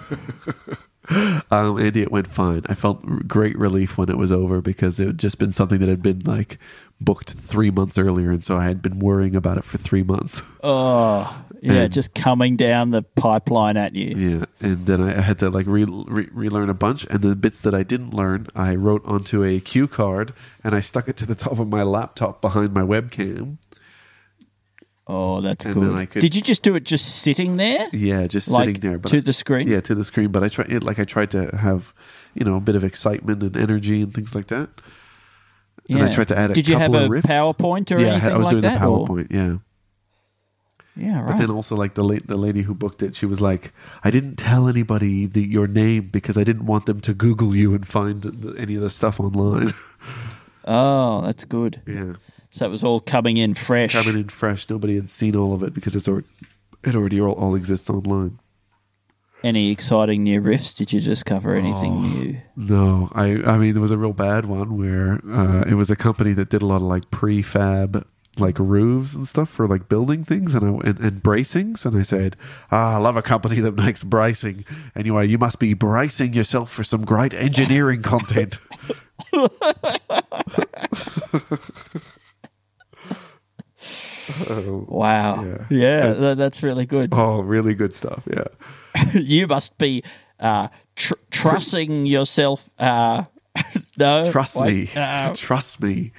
um, Andy, it went fine. I felt r- great relief when it was over because it had just been something that had been like booked three months earlier, and so I had been worrying about it for three months. Oh, yeah, And- just coming down the pipeline at you. Yeah, and then I had to like re- re- relearn a bunch, and the bits that I didn't learn, I wrote onto a cue card, and I stuck it to the top of my laptop behind my webcam. Oh, that's And then good. I could- Did you just do it just sitting there? Yeah, just Like sitting there, but to the screen? Yeah, to the screen. But I tried, it, like I tried to have, you know, a bit of excitement and energy and things like that. And I tried to add a Did you have couple a of riffs. PowerPoint or yeah, I anything had- I was like doing that? the or- PowerPoint. Yeah. Yeah, right. But then also, like the la- the lady who booked it, she was like, "I didn't tell anybody the, your name because I didn't want them to Google you and find the, any of the stuff online." Oh, that's good. yeah, So it was all coming in fresh. coming in fresh. Nobody had seen all of it because it's already, it already all, all exists online. Any exciting new riffs? Did you discover anything Oh. new? No, I I mean there was a real bad one where uh, it was a company that did a lot of like prefab like roofs and stuff for like building things and I, and, and bracings, and I said, ah, I love a company that makes bracing. Anyway, you must be bracing yourself for some great engineering content. Wow. Yeah. Yeah, tha- that's really good. Oh, really good stuff. Yeah. You must be uh, tr- trussing yourself. Uh, no, Trust wait, me. uh, Trust me.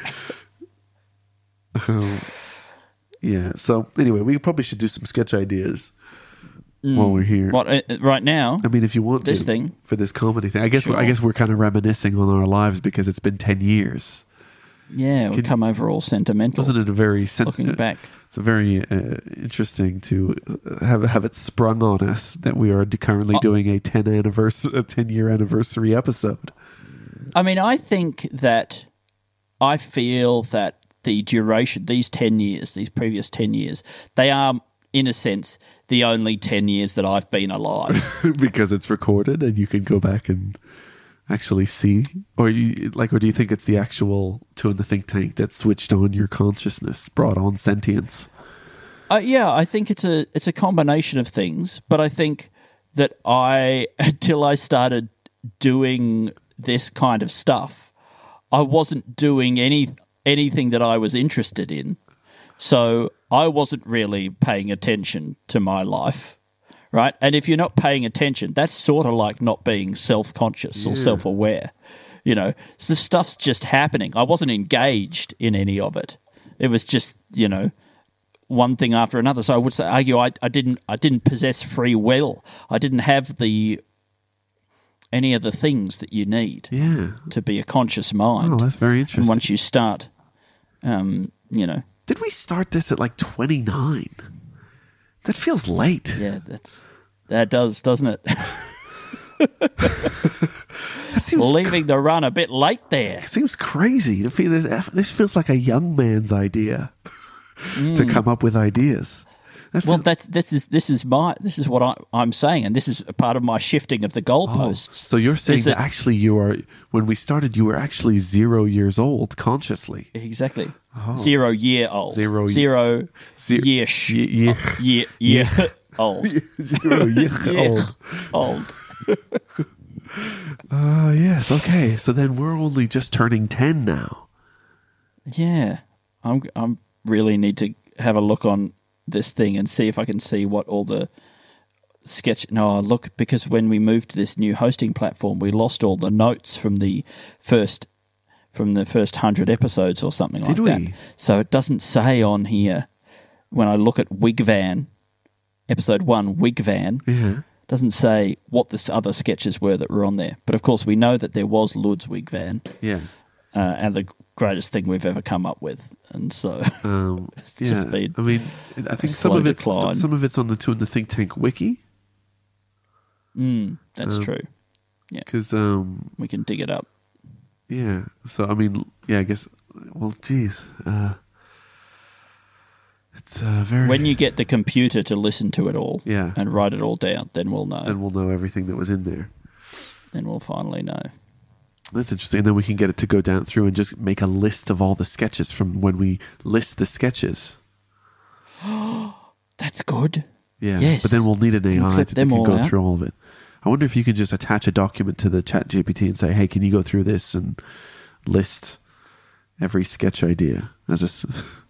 Um, yeah. So anyway, we probably should do some sketch ideas while we're here. what uh, right now? I mean, if you want This to thing? for this comedy thing, I guess we're, I Sure. guess we're kind of reminiscing on our lives because it's been ten years. Yeah, we Can- come over all sentimental. Wasn't it a very sen- Looking back. It's a very uh, interesting to uh, have have it sprung on us that we are currently Oh. doing a ten anniversary, a ten year anniversary episode. I mean, I think that I feel that the duration, these ten years, these previous ten years, they are, in a sense, the only ten years that I've been alive. Because it's recorded and you can go back and actually see, or you like, or do you think it's the actual Two in the Think Tank that switched on your consciousness, brought on sentience? Uh, yeah, I think it's a it's a combination of things, but I think that I until I started doing this kind of stuff, I wasn't doing any anything that I was interested in. So I wasn't really paying attention to my life, right? And if you're not paying attention, that's sort of like not being self-conscious or self-aware. You know, so stuff's just happening. I wasn't engaged in any of it. It was just, you know, one thing after another. So I would say, argue, I, I didn't, I didn't possess free will. I didn't have the any of the things that you need Yeah. to be a conscious mind. Oh, that's very interesting. And once you start, um, you know, Did we start this at like twenty-nine? That feels late. yeah, that's that does, doesn't it? That seems Leaving the run a bit late there. seems crazy. To feel this, this feels like a young man's idea to come up with ideas. That Well, feels- that's this is this is my this is what I, I'm saying, and this is a part of my shifting of the goalposts. so you're saying is that, that- actually you are, when we started, you were actually zero years old consciously. Exactly, zero year old, Zero ye- zero Ze- year sh- ye- ye- year year old Zero year Yeah. old. old. Uh, yes, okay. So then we're only just turning ten now. Yeah, I'm. I'm really need to have a look on this thing and see if I can see what all the sketch. No, look, because when we moved to this new hosting platform, we lost all the notes from the first from the first hundred episodes or something Did like we? that. So it doesn't say on here when I look at Wigvan, episode one, Wigvan. Yeah. Doesn't say what the other sketches were that were on there. But of course, we know that there was Ludwig van, Yeah. uh, and the greatest thing we've ever come up with. And so Um, it's yeah. just been I mean, I think a some slow of it's decline. some of it's on the Two in the Think Tank wiki mm, that's Um, true. because um, We can dig it up. yeah. So I mean, yeah. I guess. Well, geez. Uh, it's uh, very. When you get the computer to listen to it all Yeah. and write it all down, then we'll know. then we'll know everything that was in there. Then we'll finally know. That's interesting. And then we can get it to go down through and just make a list of all the sketches from when we list the sketches. That's good. Yeah. Yes. But then we'll need an Can A I clip to, that them can all go out. through all of it. I wonder if you can just attach a document to the Chat G P T and say, "Hey, can you go through this and list every sketch idea?" As a s-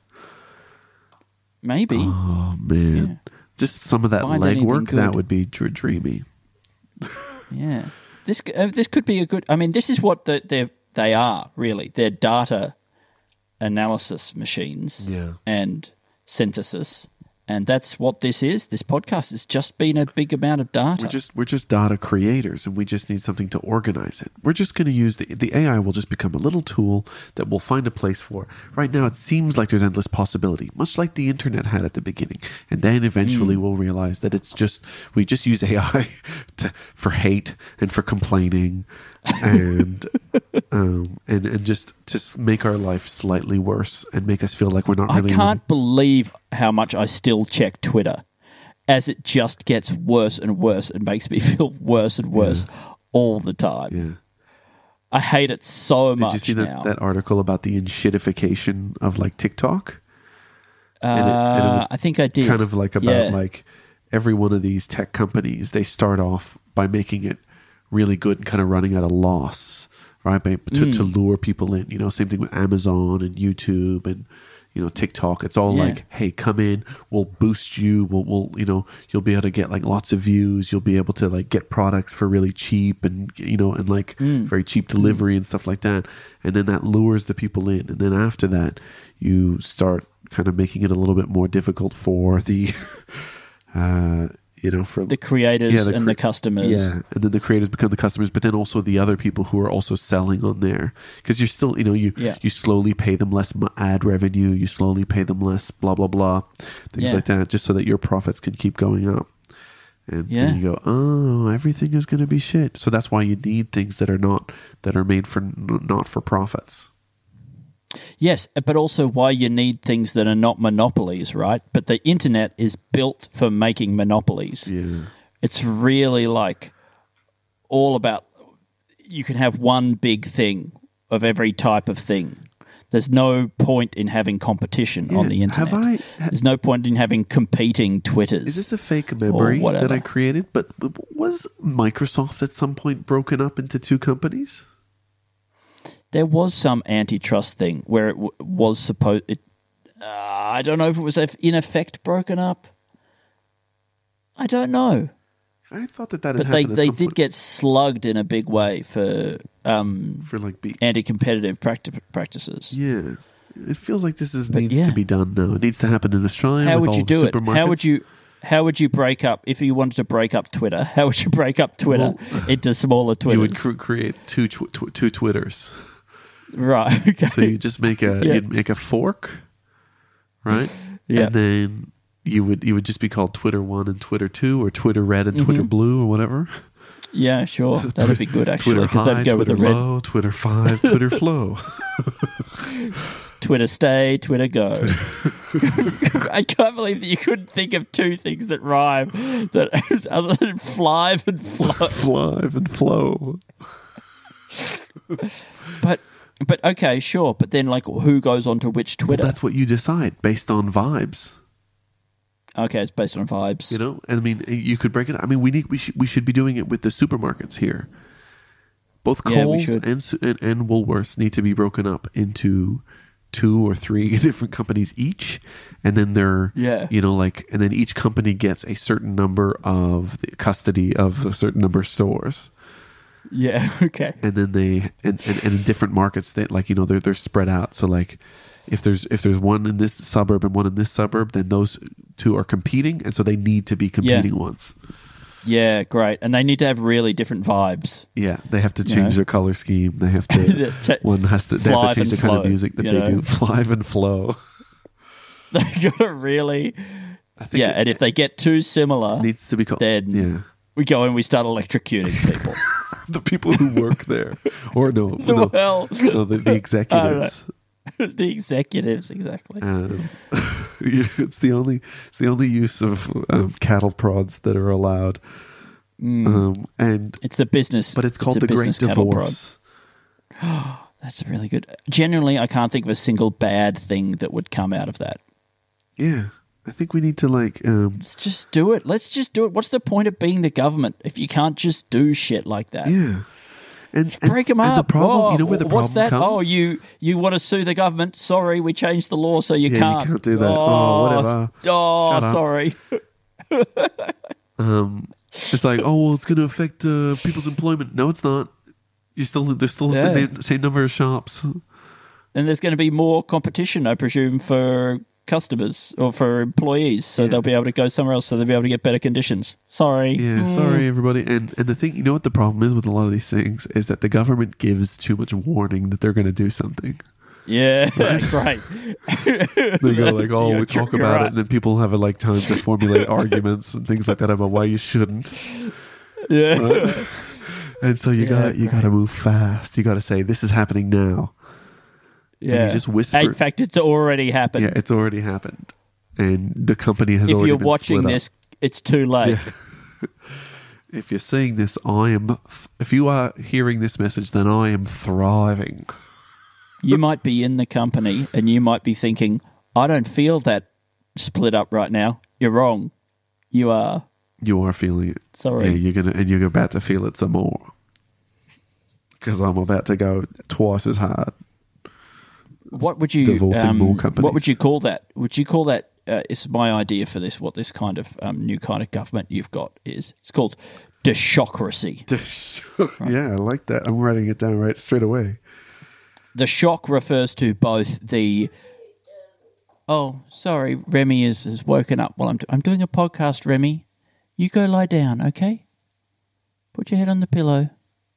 Maybe. oh man, Yeah. just some of that Find anything legwork that good. would be dr- dreamy. Yeah, this uh, this could be a good. I mean, this is what the, they they are really. They're data analysis machines Yeah. and synthesis, and that's what this is. This podcast has just been a big amount of data. We're just we're just data creators, and we just need something to organize it. We're just going to use the the A I will just become a little tool that we'll find a place for. Right now, it seems like there's endless possibility, much like the internet had at the beginning. And then eventually, we'll realize that it's just we just use A I to, for hate and for complaining, and um, and and just to s- make our life slightly worse and make us feel like we're not I really. can't believe how much I still check Twitter, as it just gets worse and worse and makes me feel worse and worse all the time. Yeah. I hate it so Did much you see now. that, that article about the enshittification of like TikTok? uh, and it- and it was I think I did. Kind of like about Yeah. like every one of these tech companies, they start off by making it really good and kind of running at a loss, right? By, to, Mm. to lure people in, you know, same thing with Amazon and YouTube and, you know, TikTok. It's all Yeah. like, hey, come in, we'll boost you. We'll, we'll, you know, you'll be able to get like lots of views. You'll be able to like get products for really cheap and, you know, and like Mm. very cheap delivery and stuff like that. And then that lures the people in. And then after that, you start kind of making it a little bit more difficult for the, uh, you know, for the creators Yeah, the and cre- the customers. yeah, and then the creators become the customers, but then also the other people who are also selling on there, because you're still, you know, you Yeah. you slowly pay them less mo- ad revenue, you slowly pay them less, blah blah blah, things Yeah. like that, just so that your profits can keep going up. And Yeah. then you go, oh, everything is going to be shit. So that's why you need things that are not that are made for n- not for profits. Yes, but also why you need things that are not monopolies, right? But the internet is built for making monopolies. Yeah, It's really like all about you can have one big thing of every type of thing. There's no point in having competition on Yeah, the internet. have I- ha- There's no point in having competing Twitters. is this a fake memory whatever. that I created? But was Microsoft at some point broken up into two companies? There was some antitrust thing where it w- was supposed. It, uh, I don't know if it was eff- in effect broken up. I don't know, I thought that that had but they, happened at they some did point. get slugged in a big way for um, for like be anti-competitive practi- practices. yeah. It feels like this is But needs yeah. to be done now. It needs to happen in Australia. How with would all you the do it? supermarkets. How would you? How would you break up if you wanted to break up Twitter? How would you break up Twitter into smaller Twitters? You would cr- create two tw- tw- two Twitters. right? Okay. So you just make a Yeah. you'd make a fork, right? Yeah. And then you would you would just be called Twitter One and Twitter Two, or Twitter Red and Twitter Mm-hmm. Blue, or whatever. Yeah, sure. That'd be good actually, Twitter because High, they'd go Twitter with the red. Low, Twitter Five, Twitter Flow. Twitter stay, Twitter go. I can't believe that you couldn't think of two things that rhyme that other than flive and flow. Live and Flow. But but okay, sure. But then like who goes onto which Twitter? That's what you decide based on vibes. Okay, it's based on vibes. You know, and I mean, you could break it. I mean, we need we should we should be doing it with the supermarkets here. Both Yeah, we Coles should. and, Su- and and Woolworths need to be broken up into two or three different companies each, and then they're Yeah. you know like and then each company gets a certain number of the custody of a certain number of stores. Yeah. Okay. And then they and, and, and in different markets they like you know they're they're spread out. So like if there's if there's one in this suburb and one in this suburb, then those two are competing, and so they need to be competing Yeah. ones. Yeah, great. And they need to have really different vibes. Yeah, they have to You change know? their color scheme. They have to one has to they have Flive to change and the kind of flow, music that you they know? do. Flive and flow. They got to really, I think yeah. it And if they get too similar, needs to be called. then Yeah, we go and we start electrocuting people. the people who work there, or no, no, Well, no the, the executives. the executives, exactly. Um, it's the only it's the only use of um, cattle prods that are allowed. Um, and It's the business, but it's called a the Great business cattle prod. Divorce. That's really good. Generally, I can't think of a single bad thing that would come out of that. Yeah, I think we need to like. Um, Let's just do it. Let's just do it. What's the point of being the government if you can't just do shit like that? yeah, and Break them and up. The problem, oh, you know, where the problem what's that? comes. Oh, you you want to sue the government? Sorry, we changed the law, so you Yeah, you can't. can't do that. Oh, whatever. Oh, Shut up. sorry. Um, it's like, oh well, it's going to affect uh, people's employment. No, it's not. You still there's still the Yeah. same, same number of shops. And there's going to be more competition, I presume, for customers or for employees, so Yeah. they'll be able to go somewhere else, so they'll be able to get better conditions. Sorry. Yeah, Mm. sorry everybody. And and the thing, you know what the problem is with a lot of these things is that the government gives too much warning that they're going to do something. Yeah, great. They go like, oh, You're- we talk you're about right. it, and then people have a, like time to formulate arguments and things like that about why you shouldn't. Yeah. Right? And so you Yeah, gotta you great. gotta move fast. You gotta say this is happening now. Yeah. you just whisper- In fact, it's already happened. Yeah, it's already happened, and the company has if already you're been watching split up. this, it's too late. Yeah. If you're seeing this, I am. If you are hearing this message, then I am thriving. You might be in the company and you might be thinking, I don't feel that split up right now. You're wrong. You are. You are feeling it. Sorry. Yeah, you're gonna, and you're about to feel it some more. Because I'm about to go twice as hard. What would you Divorcing um, more companies. What would you call that? Would you call that? Uh, is my idea for this? What this kind of um, new kind of government you've got is? It's called deshocracy. Yeah, I like that. I'm writing it down right straight away. The shock refers to both the. Oh, sorry, Remy is has woken up while I'm do- I'm doing a podcast. Remy, you go lie down, okay? Put your head on the pillow.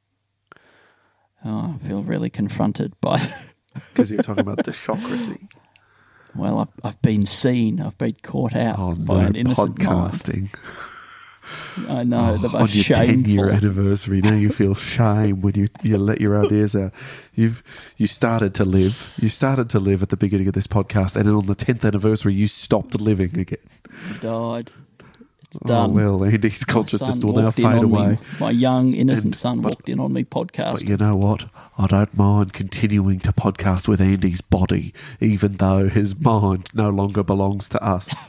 Oh, I feel really confronted by. Because you're talking about deshocracy. Well, I've, I've been seen. I've been caught out Oh, by no, an innocent mind. podcasting. I know, the Oh, on most your ten year shameful. anniversary, now you feel shame when you, you let your ideas out. You've you started to live. You started to live at the beginning of this podcast, and then on the tenth anniversary, you stopped living again. Died. It's Oh done. well, Andy's My consciousness son will now walked in fade on me. away. My young, innocent And- son but- walked in on me podcast. But you know what? I don't mind continuing to podcast with Andy's body, even though his mind no longer belongs to us.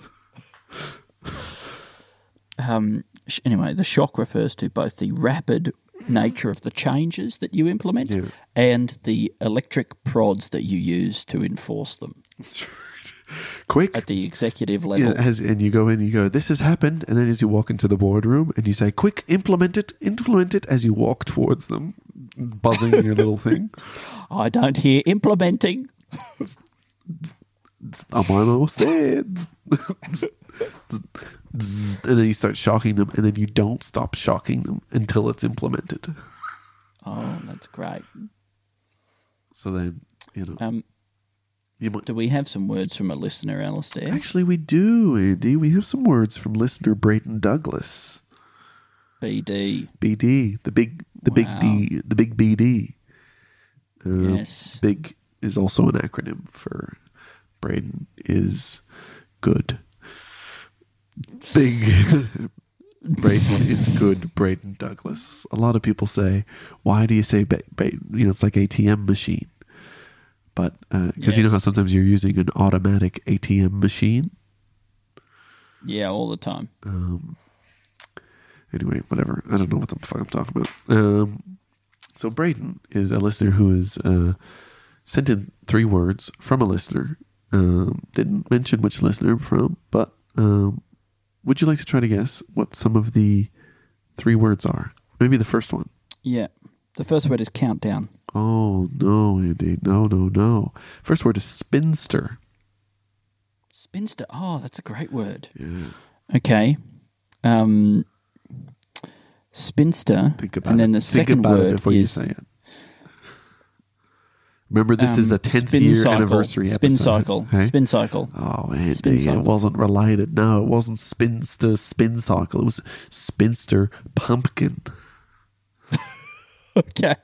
Um, sh- anyway, the shock refers to both the rapid nature of the changes that you implement Yeah. and the electric prods that you use to enforce them Quick. at the executive level. Yeah, as, and you go in, you go, this has happened. And then as you walk into the boardroom and you say, quick, implement it, implement it as you walk towards them, buzzing your little thing. I don't hear implementing. I'm almost there. And then you start shocking them, and then you don't stop shocking them until it's implemented. Oh, that's great. So then, you know, Um, you might. do we have some words from a listener, Alistair? Actually, we do, Andy. We have some words from listener Brayton Douglas. B D. B D, the big, the big Wow. D, the big B D. Um, Yes. Big is also an acronym for Braden is good. Big Braden is good. Braden Douglas. A lot of people say, "Why do you say ba- ba-? You know, it's like A T M machine." But because you know how Yes. sometimes you're using an automatic A T M machine. Yeah, all the time. Um, anyway, whatever. I don't know what the fuck I'm talking about. Um, so Braden is a listener who is uh, sent in three words from a listener. Um, didn't mention which listener from, but um, would you like to try to guess what some of the three words are? Maybe the first one. Yeah. The first word is countdown. Oh, no, Andy. No, no, no. First word is spinster. Spinster. Oh, that's a great word. Yeah. Okay. Um, spinster. Think about and then it. the Think second about it word before is you say it. Remember, this um, is a tenth spin year cycle. anniversary Spin episode. cycle. Hey? Spin cycle. Oh, Andy, Spin cycle. it wasn't related. No, it wasn't spinster spin cycle. It was spinster pumpkin. Okay.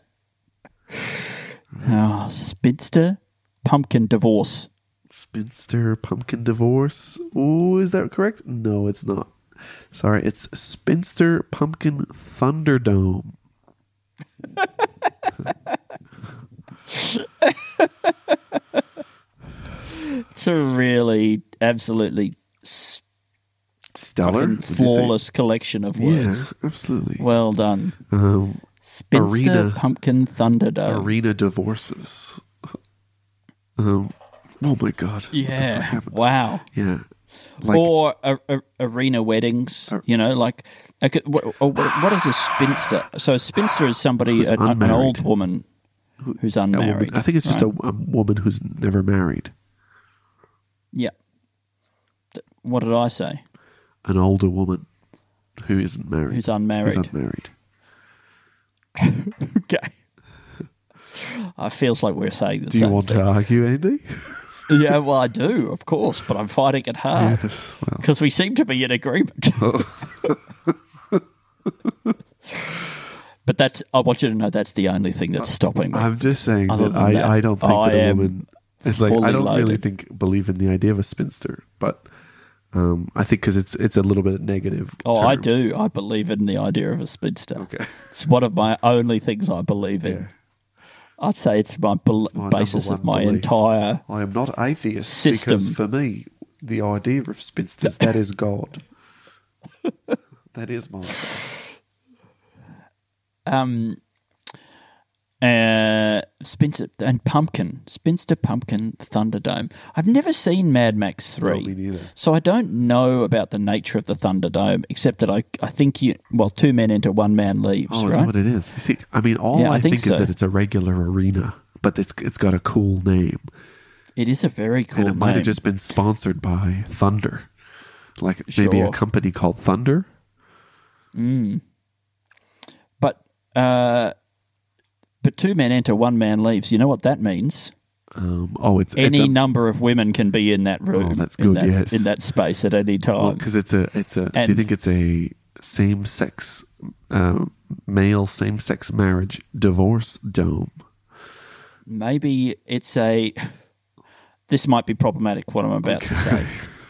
Oh, spinster pumpkin divorce. Spinster pumpkin divorce. Oh, is that correct? No, it's not. Sorry, it's spinster pumpkin thunderdome. It's a really, absolutely s- Stellar. fucking would you say? flawless collection of Yeah, words. absolutely. Well done. Um, Spinster Arena. pumpkin thunderdome. arena divorces. Um, oh my god. What the fuck Yeah. happened? Wow. Yeah. Like, or a, a, arena weddings, you know, like, okay, what, or what what is a spinster? So a spinster is somebody, Who's an, an unmarried. old woman who's a woman, unmarried. I think it's just right? a, a woman who's never married. Yeah. Th- What did I say? An older woman who isn't married. Who's unmarried. Who's unmarried. Okay. It feels like we're saying the Do same you want thing. to argue, Andy? Yeah, well, I do, of course, but I'm fighting it hard Yes, well. because we seem to be in agreement. But that's, I want you to know that's the only thing that's stopping me. I'm just saying Other that than I, that, I don't think I that a am woman. It's like I fully don't really loaded. think believe in the idea of a spinster, but um, I think because it's it's a little bit negative. Oh, I term. do. I believe in the idea of a spinster. Okay. It's one of my only things I believe in. Yeah. I'd say it's my, bel my basis number of my one belief. entire. I am not atheist System. because for me, the idea of spinsters that is God. That is my God. Um, uh, Spinster and Pumpkin, Spinster Pumpkin Thunderdome. I've never seen Mad Max three, No, me neither. so I don't know about the nature of the Thunderdome, except that I, I think you, well, two men enter, one man leaves, Oh, is right? that what it is? You see, I mean, all Yeah, I, I think think, so. is that it's a regular arena, but it's it's got a cool name, It is a very cool and it might name. have just been sponsored by Thunder, like maybe a Sure. company called Thunder. But uh, but two men enter, one man leaves. You know what that means? Um, oh, it's Any it's a, number of women can be in that room. Oh, that's in good, that, yes. in that space at any time. because it's a it's a. do And- you think it's a same sex, uh, male same sex marriage divorce dome? Maybe it's a. This might be problematic. What I'm about to say.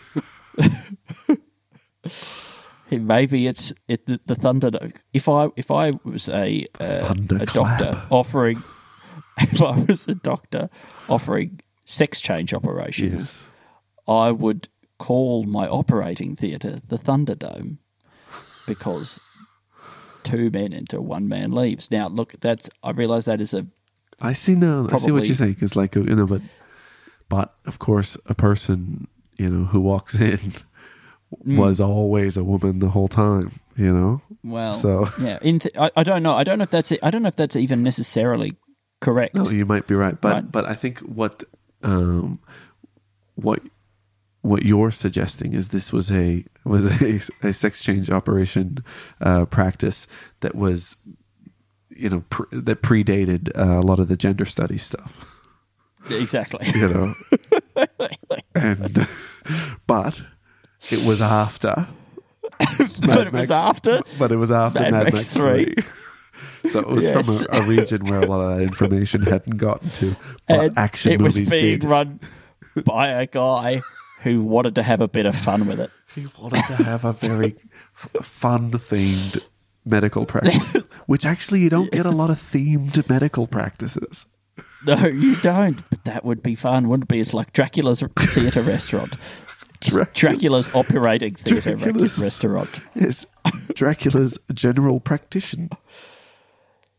Maybe it's it, the, the thunder. If I if I was a uh, a Thunderclap. doctor offering, if I was a doctor offering sex change operations, Yes. I would call my operating theatre the Thunderdome because two men enter, one man leaves. Now, look, that's I realise that is a I see now. I see what Probably- you're saying. Because, like, you know, but but of course, a person you know who walks in Mm. was always a woman the whole time. You know, well, So- yeah. In th- I, I don't know. I don't know if that's I don't know if that's even necessarily correct. no, you might be right. But Right. but I think what um what what you're suggesting is this was a was a, a sex change operation uh, practice that was you know pre- that predated uh, a lot of the gender studies stuff. Exactly. You know, and but it was after. But it was after But it was after Mad Mad, Max Max, three. three. So it was Yes. from a, a region where a lot of that information hadn't gotten to. But And action it was movies being did. run by a guy who wanted to have a bit of fun with it. He wanted to have a very f- fun themed medical practice, which actually you don't get a lot of themed medical practices. No, you don't. But that would be fun, wouldn't it be? It's like Dracula's theatre restaurant. It's Dracula- Dracula's operating theatre rec- Dracula's- restaurant. Yes, Dracula's general practitioner.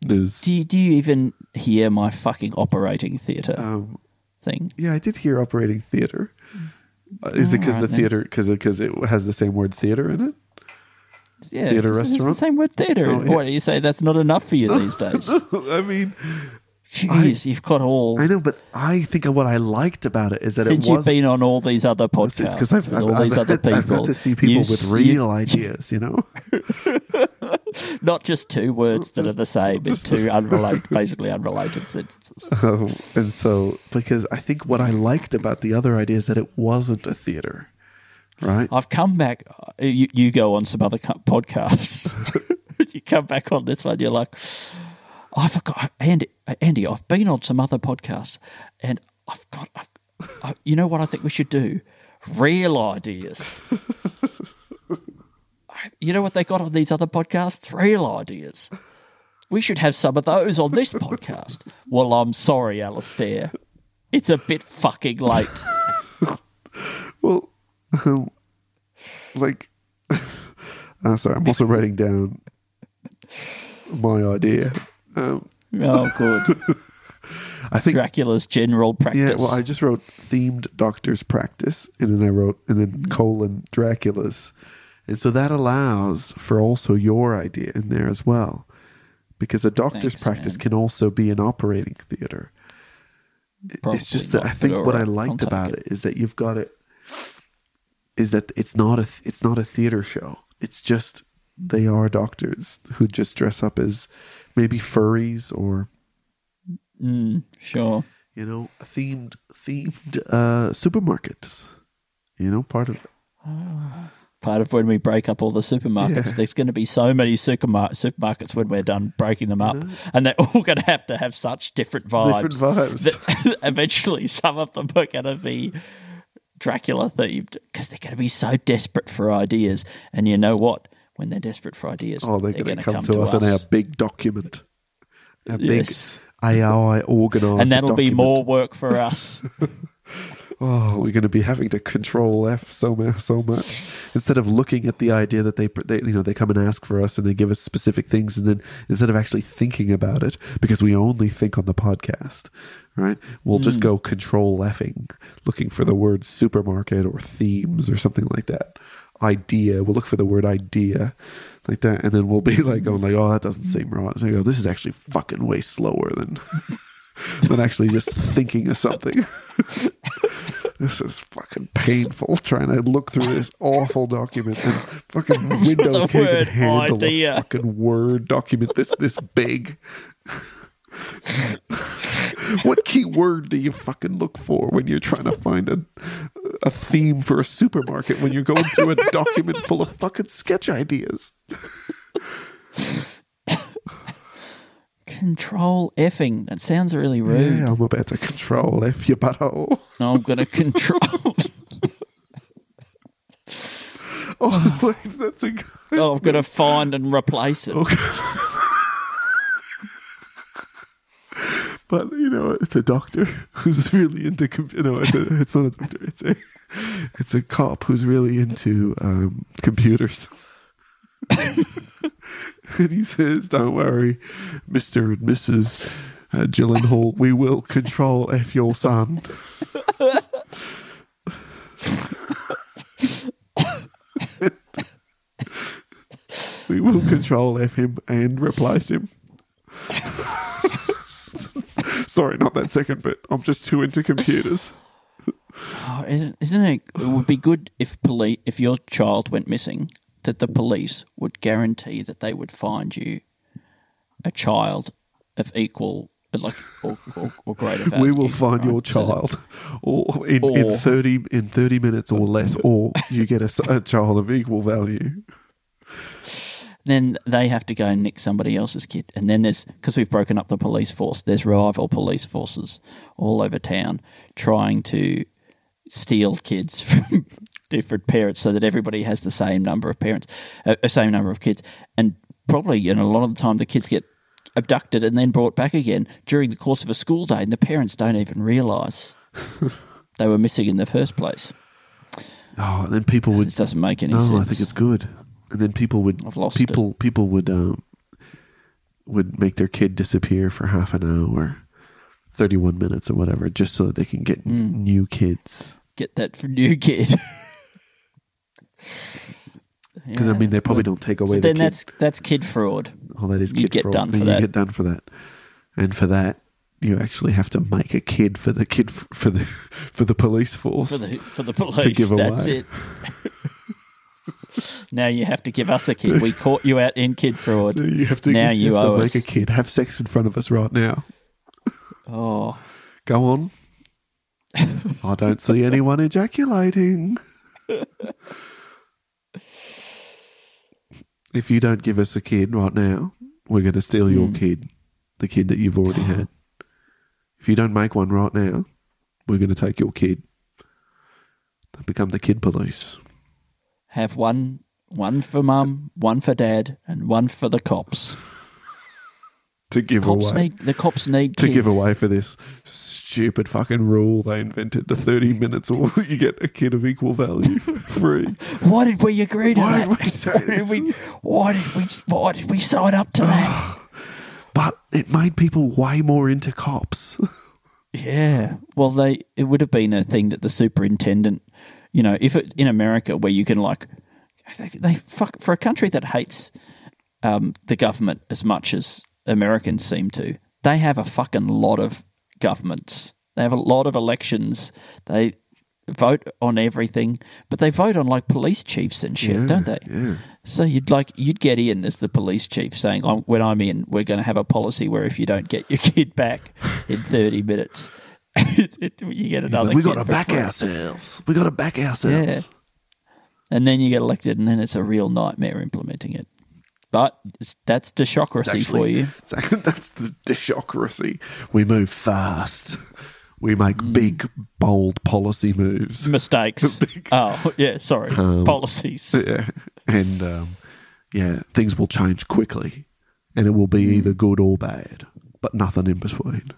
news. Do you, do you even hear my fucking operating theatre Um, thing? yeah, I did hear operating theatre. Uh, is it because Alright the then. theatre because because it has the same word theatre in it? Yeah, Theatre 'cause It's the restaurant? same word theatre. Oh, yeah. What do you say? That's not enough for you these days. I mean, Jeez, you've got all. I know, but I think what I liked about it is that Since it you've was been on all these other podcasts because I've, with I've, all I've, these other people, I've got to see people you with s- real you- ideas, you know. not just two words that are the same. It's two unrelated, basically unrelated sentences. Um, and so, because I think what I liked about the other idea is that it wasn't a theater, right? I've come back. You, you go on some other co- podcasts. You come back on this one. You're like, oh, I forgot, Andy. Andy, I've been on some other podcasts, and I've got. I've, I, you know what I think we should do? Real ideas. You know what they got on these other podcasts? Real ideas. We should have some of those on this podcast. Well, I'm sorry, Alistair. It's a bit fucking late. Well, um, like, uh, sorry, I'm also writing down my idea. Um, Oh, good. I think Dracula's general practice. Yeah, well, I just wrote themed doctor's practice, and then I wrote, and then colon Dracula's. And so that allows for also your idea in there as well. Because a doctor's Thanks, practice man. can also be an operating theater. Probably it's just that not, I think but what I alright, I'll liked take about it. it is that you've got it, is that it's not a, it's not a theater show. It's just, they are doctors who just dress up as maybe furries or, Mm, sure. you know, themed themed uh, supermarkets. You know, part of it. Part of when we break up all the supermarkets, Yeah. there's going to be so many supermar- supermarkets when we're done breaking them up, and they're all going to have to have such different vibes. Different vibes. that eventually, some of them are going to be Dracula themed because they're going to be so desperate for ideas. And you know what? When they're desperate for ideas, Oh, they're, they're going to gonna come, to us, in our big document, a Yes. big A I organized, and that'll be document. more work for us. Oh, we're going to be having to control F so ma- so much instead of looking at the idea that they, they you know they come and ask for us and they give us specific things, and then instead of actually thinking about it, because we only think on the podcast, right? We'll just Mm. go control Fing, looking for the word supermarket or themes or something like that. Idea. We'll look for the word idea like that, and then we'll be like going like, oh, that doesn't seem right. So I go, this is actually fucking way slower than than actually just thinking of something. This is fucking painful trying to look through this awful document, and fucking Windows The can't even word handle idea. a fucking Word document this this big. What key word do you fucking look for when you're trying to find a a theme for a supermarket when you're going through a document full of fucking sketch ideas? Control effing. That sounds really rude. Yeah, I'm about to control F your butthole. I'm going to control. Oh, please, that's a good. Oh, I'm going to find and replace it. But you know, it's a doctor who's really into. Com- no, it's, a, it's not a doctor. It's a it's a cop who's really into um, computers. And he says, "Don't worry, Mister and Missus Uh, Gyllenhaal. We will control F your son." We will control F him and replace him. Sorry, not that second bit. I'm just too into computers. Oh, isn't, isn't it? It would be good if poli- if your child went missing, that the police would guarantee that they would find you a child of equal, like, or, or, or greater value. We will find right? your So that- child, or in, in Or- thirty in thirty minutes or less, or you get a, s- a child of equal value. then they have to go and nick somebody else's kid. And then there's, because we've broken up the police force, there's rival police forces all over town trying to steal kids from different parents so that everybody has the same number of parents, uh, the same number of kids. And probably, you know, a lot of the time the kids get abducted and then brought back again during the course of a school day, and the parents don't even realise they were missing in the first place. Oh, and then people would. This doesn't make any No, sense. I think it's good. And then people would. I've lost people. People would. Um, would make their kid disappear for half an hour, thirty-one minutes or whatever, just so that they can get Mm. new kids. Get that for new kid. Because I mean, they probably don't take away But the then kid. that's that's kid fraud. Oh, that is kid you get fraud. done Then for you that. get done for that, and for that, you actually have to make a kid for the kid f- for the for the police force. For the for the police, give that's away. it. Now you have to give us a kid. We caught you out in kid fraud. You have to, now you you have to owe make us. a kid. Have sex in front of us right now. Oh, Go on. I don't see anyone ejaculating. If you don't give us a kid right now, we're going to steal your Hmm. kid, the kid that you've already had. If you don't make one right now, we're going to take your kid. They become the kid police. have one one for mum, one for dad, and one for the cops. To give Cops away. need the cops need to kids. give away for this stupid fucking rule they invented. The thirty minutes or you get a kid of equal value for free. Why did we agree to Why that? did we say why, did we, why did we? Why did we sign up to that? But it made people way more into cops. Yeah. Well, they it would have been a thing that the superintendent, you know, if it in America where you can like, they, they fuck for a country that hates um, the government as much as Americans seem to. They have a fucking lot of governments. They have a lot of elections. They vote on everything, but they vote on like police chiefs and shit, Yeah, don't they? yeah. So you'd like you'd get in as the police chief saying, I'm, "When I'm in, we're going to have a policy where if you don't get your kid back in thirty minutes, it, it, you get He's another." like, we kid got to for back free." ourselves. We got to back ourselves. Yeah. And then you get elected, and then it's a real nightmare implementing it. But it's, that's deshocracy for you. It's actually, that's the deshocracy. We move fast. We make big, bold policy moves. Mistakes. Big- Oh, yeah, sorry. Um, Policies. Yeah. And, um, yeah, things will change quickly. And it will be Mm. either good or bad, but nothing in between.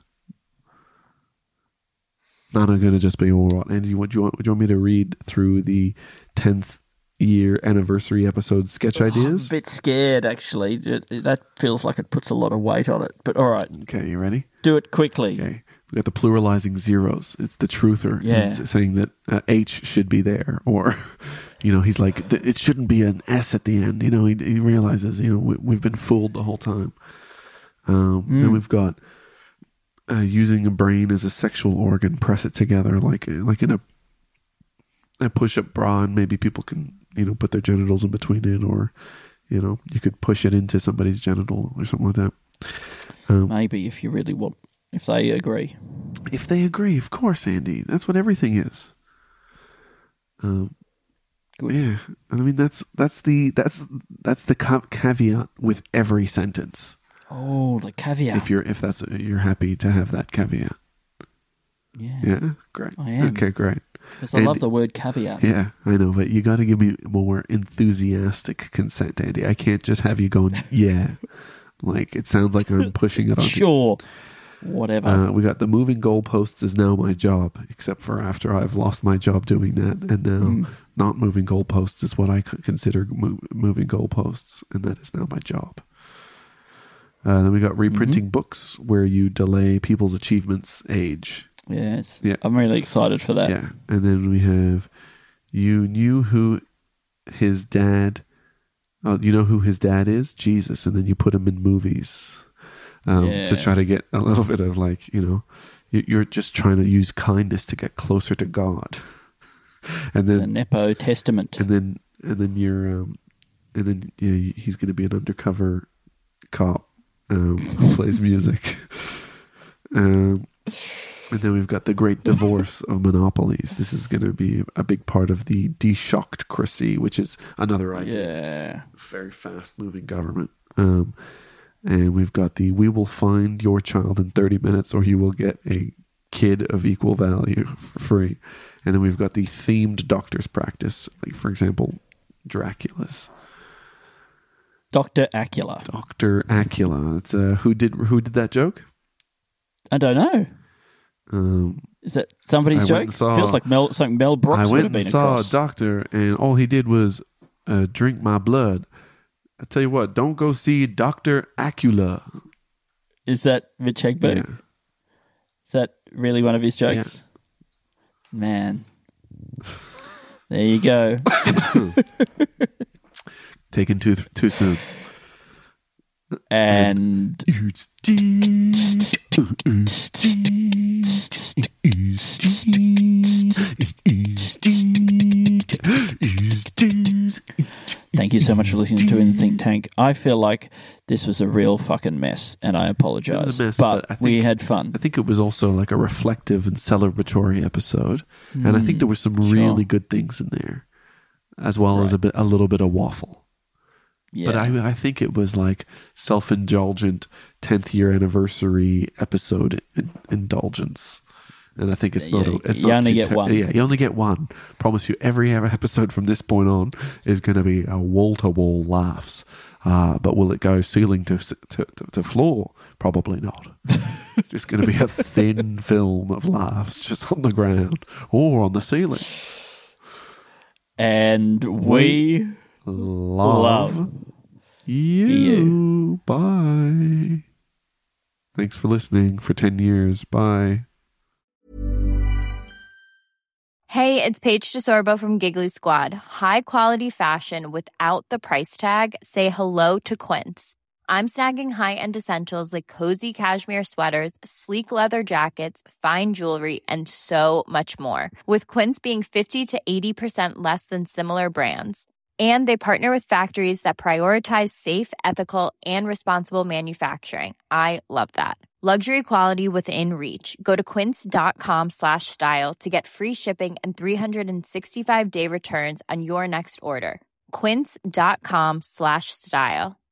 None are going to just be all right. Andy, what do you want? Do you want me to read through the tenth year anniversary episode sketch I'm ideas? a bit scared, actually. It- That feels like it puts a lot of weight on it. But all right, Okay, you ready? do it quickly. Okay. We got the pluralizing zeros. It's the truther. Yeah. It's saying that uh, H should be there. Or, you know, he's like, th- it shouldn't be an S at the end. You know, he, he realizes, you know, we, we've been fooled the whole time. Um, Then we've got uh, using a brain as a sexual organ, press it together like like in a, a push-up bra, and maybe people can, you know, put their genitals in between it, or, you know, you could push it into somebody's genital or something like that. Um, Maybe if you really want, if they agree. If they agree, of course, Andy. That's what everything is. Um, Good. yeah, I mean that's that's the that's that's the ca- caveat with every sentence. Oh, the caveat. If you're if that's you're happy to have that caveat. yeah, Yeah, great. I am. Okay, great. because I And- love the word caveat. Yeah, I know, but you got to give me more enthusiastic consent, Andy. I can't just have you going, yeah, like it sounds like I'm pushing it on you. Sure, whatever. Uh, we got the moving goalposts is now my job, except for after I've lost my job doing that, and now Mm. not moving goalposts is what I c- consider mo- moving goalposts, and that is now my job. Uh, then we got reprinting books, where you delay people's achievements age. yes, yeah. I'm really excited for that. Yeah, and then we have you knew who his dad. Oh, you know who his dad is? Jesus, and then you put him in movies. Um, Yeah. to try to get a little bit of like, you know, you- you're just trying to use kindness to get closer to God, and The then Nepo Testament. and then and then you're um, and then yeah, he's going to be an undercover cop um, who plays music. Um, and then we've got the Great Divorce of Monopolies. This is going to be a big part of the deshocracy, which is another idea. Yeah. Very fast moving government. Um, and we've got the we will find your child in thirty minutes or you will get a kid of equal value for free. And then we've got the themed doctor's practice, like for example, Dracula's. Doctor Acula. Doctor Acula. It's uh, who did who did that joke? I don't know. Um, Is that somebody's I went joke? and saw- Feels like Mel, something Mel Brooks I would went have been and saw across. a doctor, and all he did was uh, drink my blood. I tell you what, don't go see Doctor Acula. Is that Mitch Hedberg? Yeah. Is that really one of his jokes? Yeah. Man. There you go. Taken too too soon. And thank you so much for listening to In the Think Tank. I feel like this was a real fucking mess, and I apologize. It was a mess, but but I think, we had fun. I think it was also like a reflective and celebratory episode, mm, and I think there were some really sure. good things in there, as well right. as a bit, a little bit of waffle. Yeah. But I, I think it was like self-indulgent tenth year anniversary episode in, indulgence, and I think it's yeah, not. A, it's you not only get te- one. Yeah, you only get one. Promise you, every episode from this point on is going to be a wall-to-wall laughs. Uh, but will it go ceiling to to, to, to floor? Probably not. Just going to be a thin film of laughs just on the ground or on the ceiling. And we. Love, Love you. you. Bye. Thanks for listening for ten years. Bye. Hey, it's Paige DeSorbo from Giggly Squad. High quality fashion without the price tag. Say hello to Quince. I'm snagging high-end essentials like cozy cashmere sweaters, sleek leather jackets, fine jewelry, and so much more. With Quince being fifty to eighty percent less than similar brands. And they partner with factories that prioritize safe, ethical, and responsible manufacturing. I love that. Luxury quality within reach. Go to quince.com slash style to get free shipping and three sixty-five day returns on your next order. Quince.com slash style.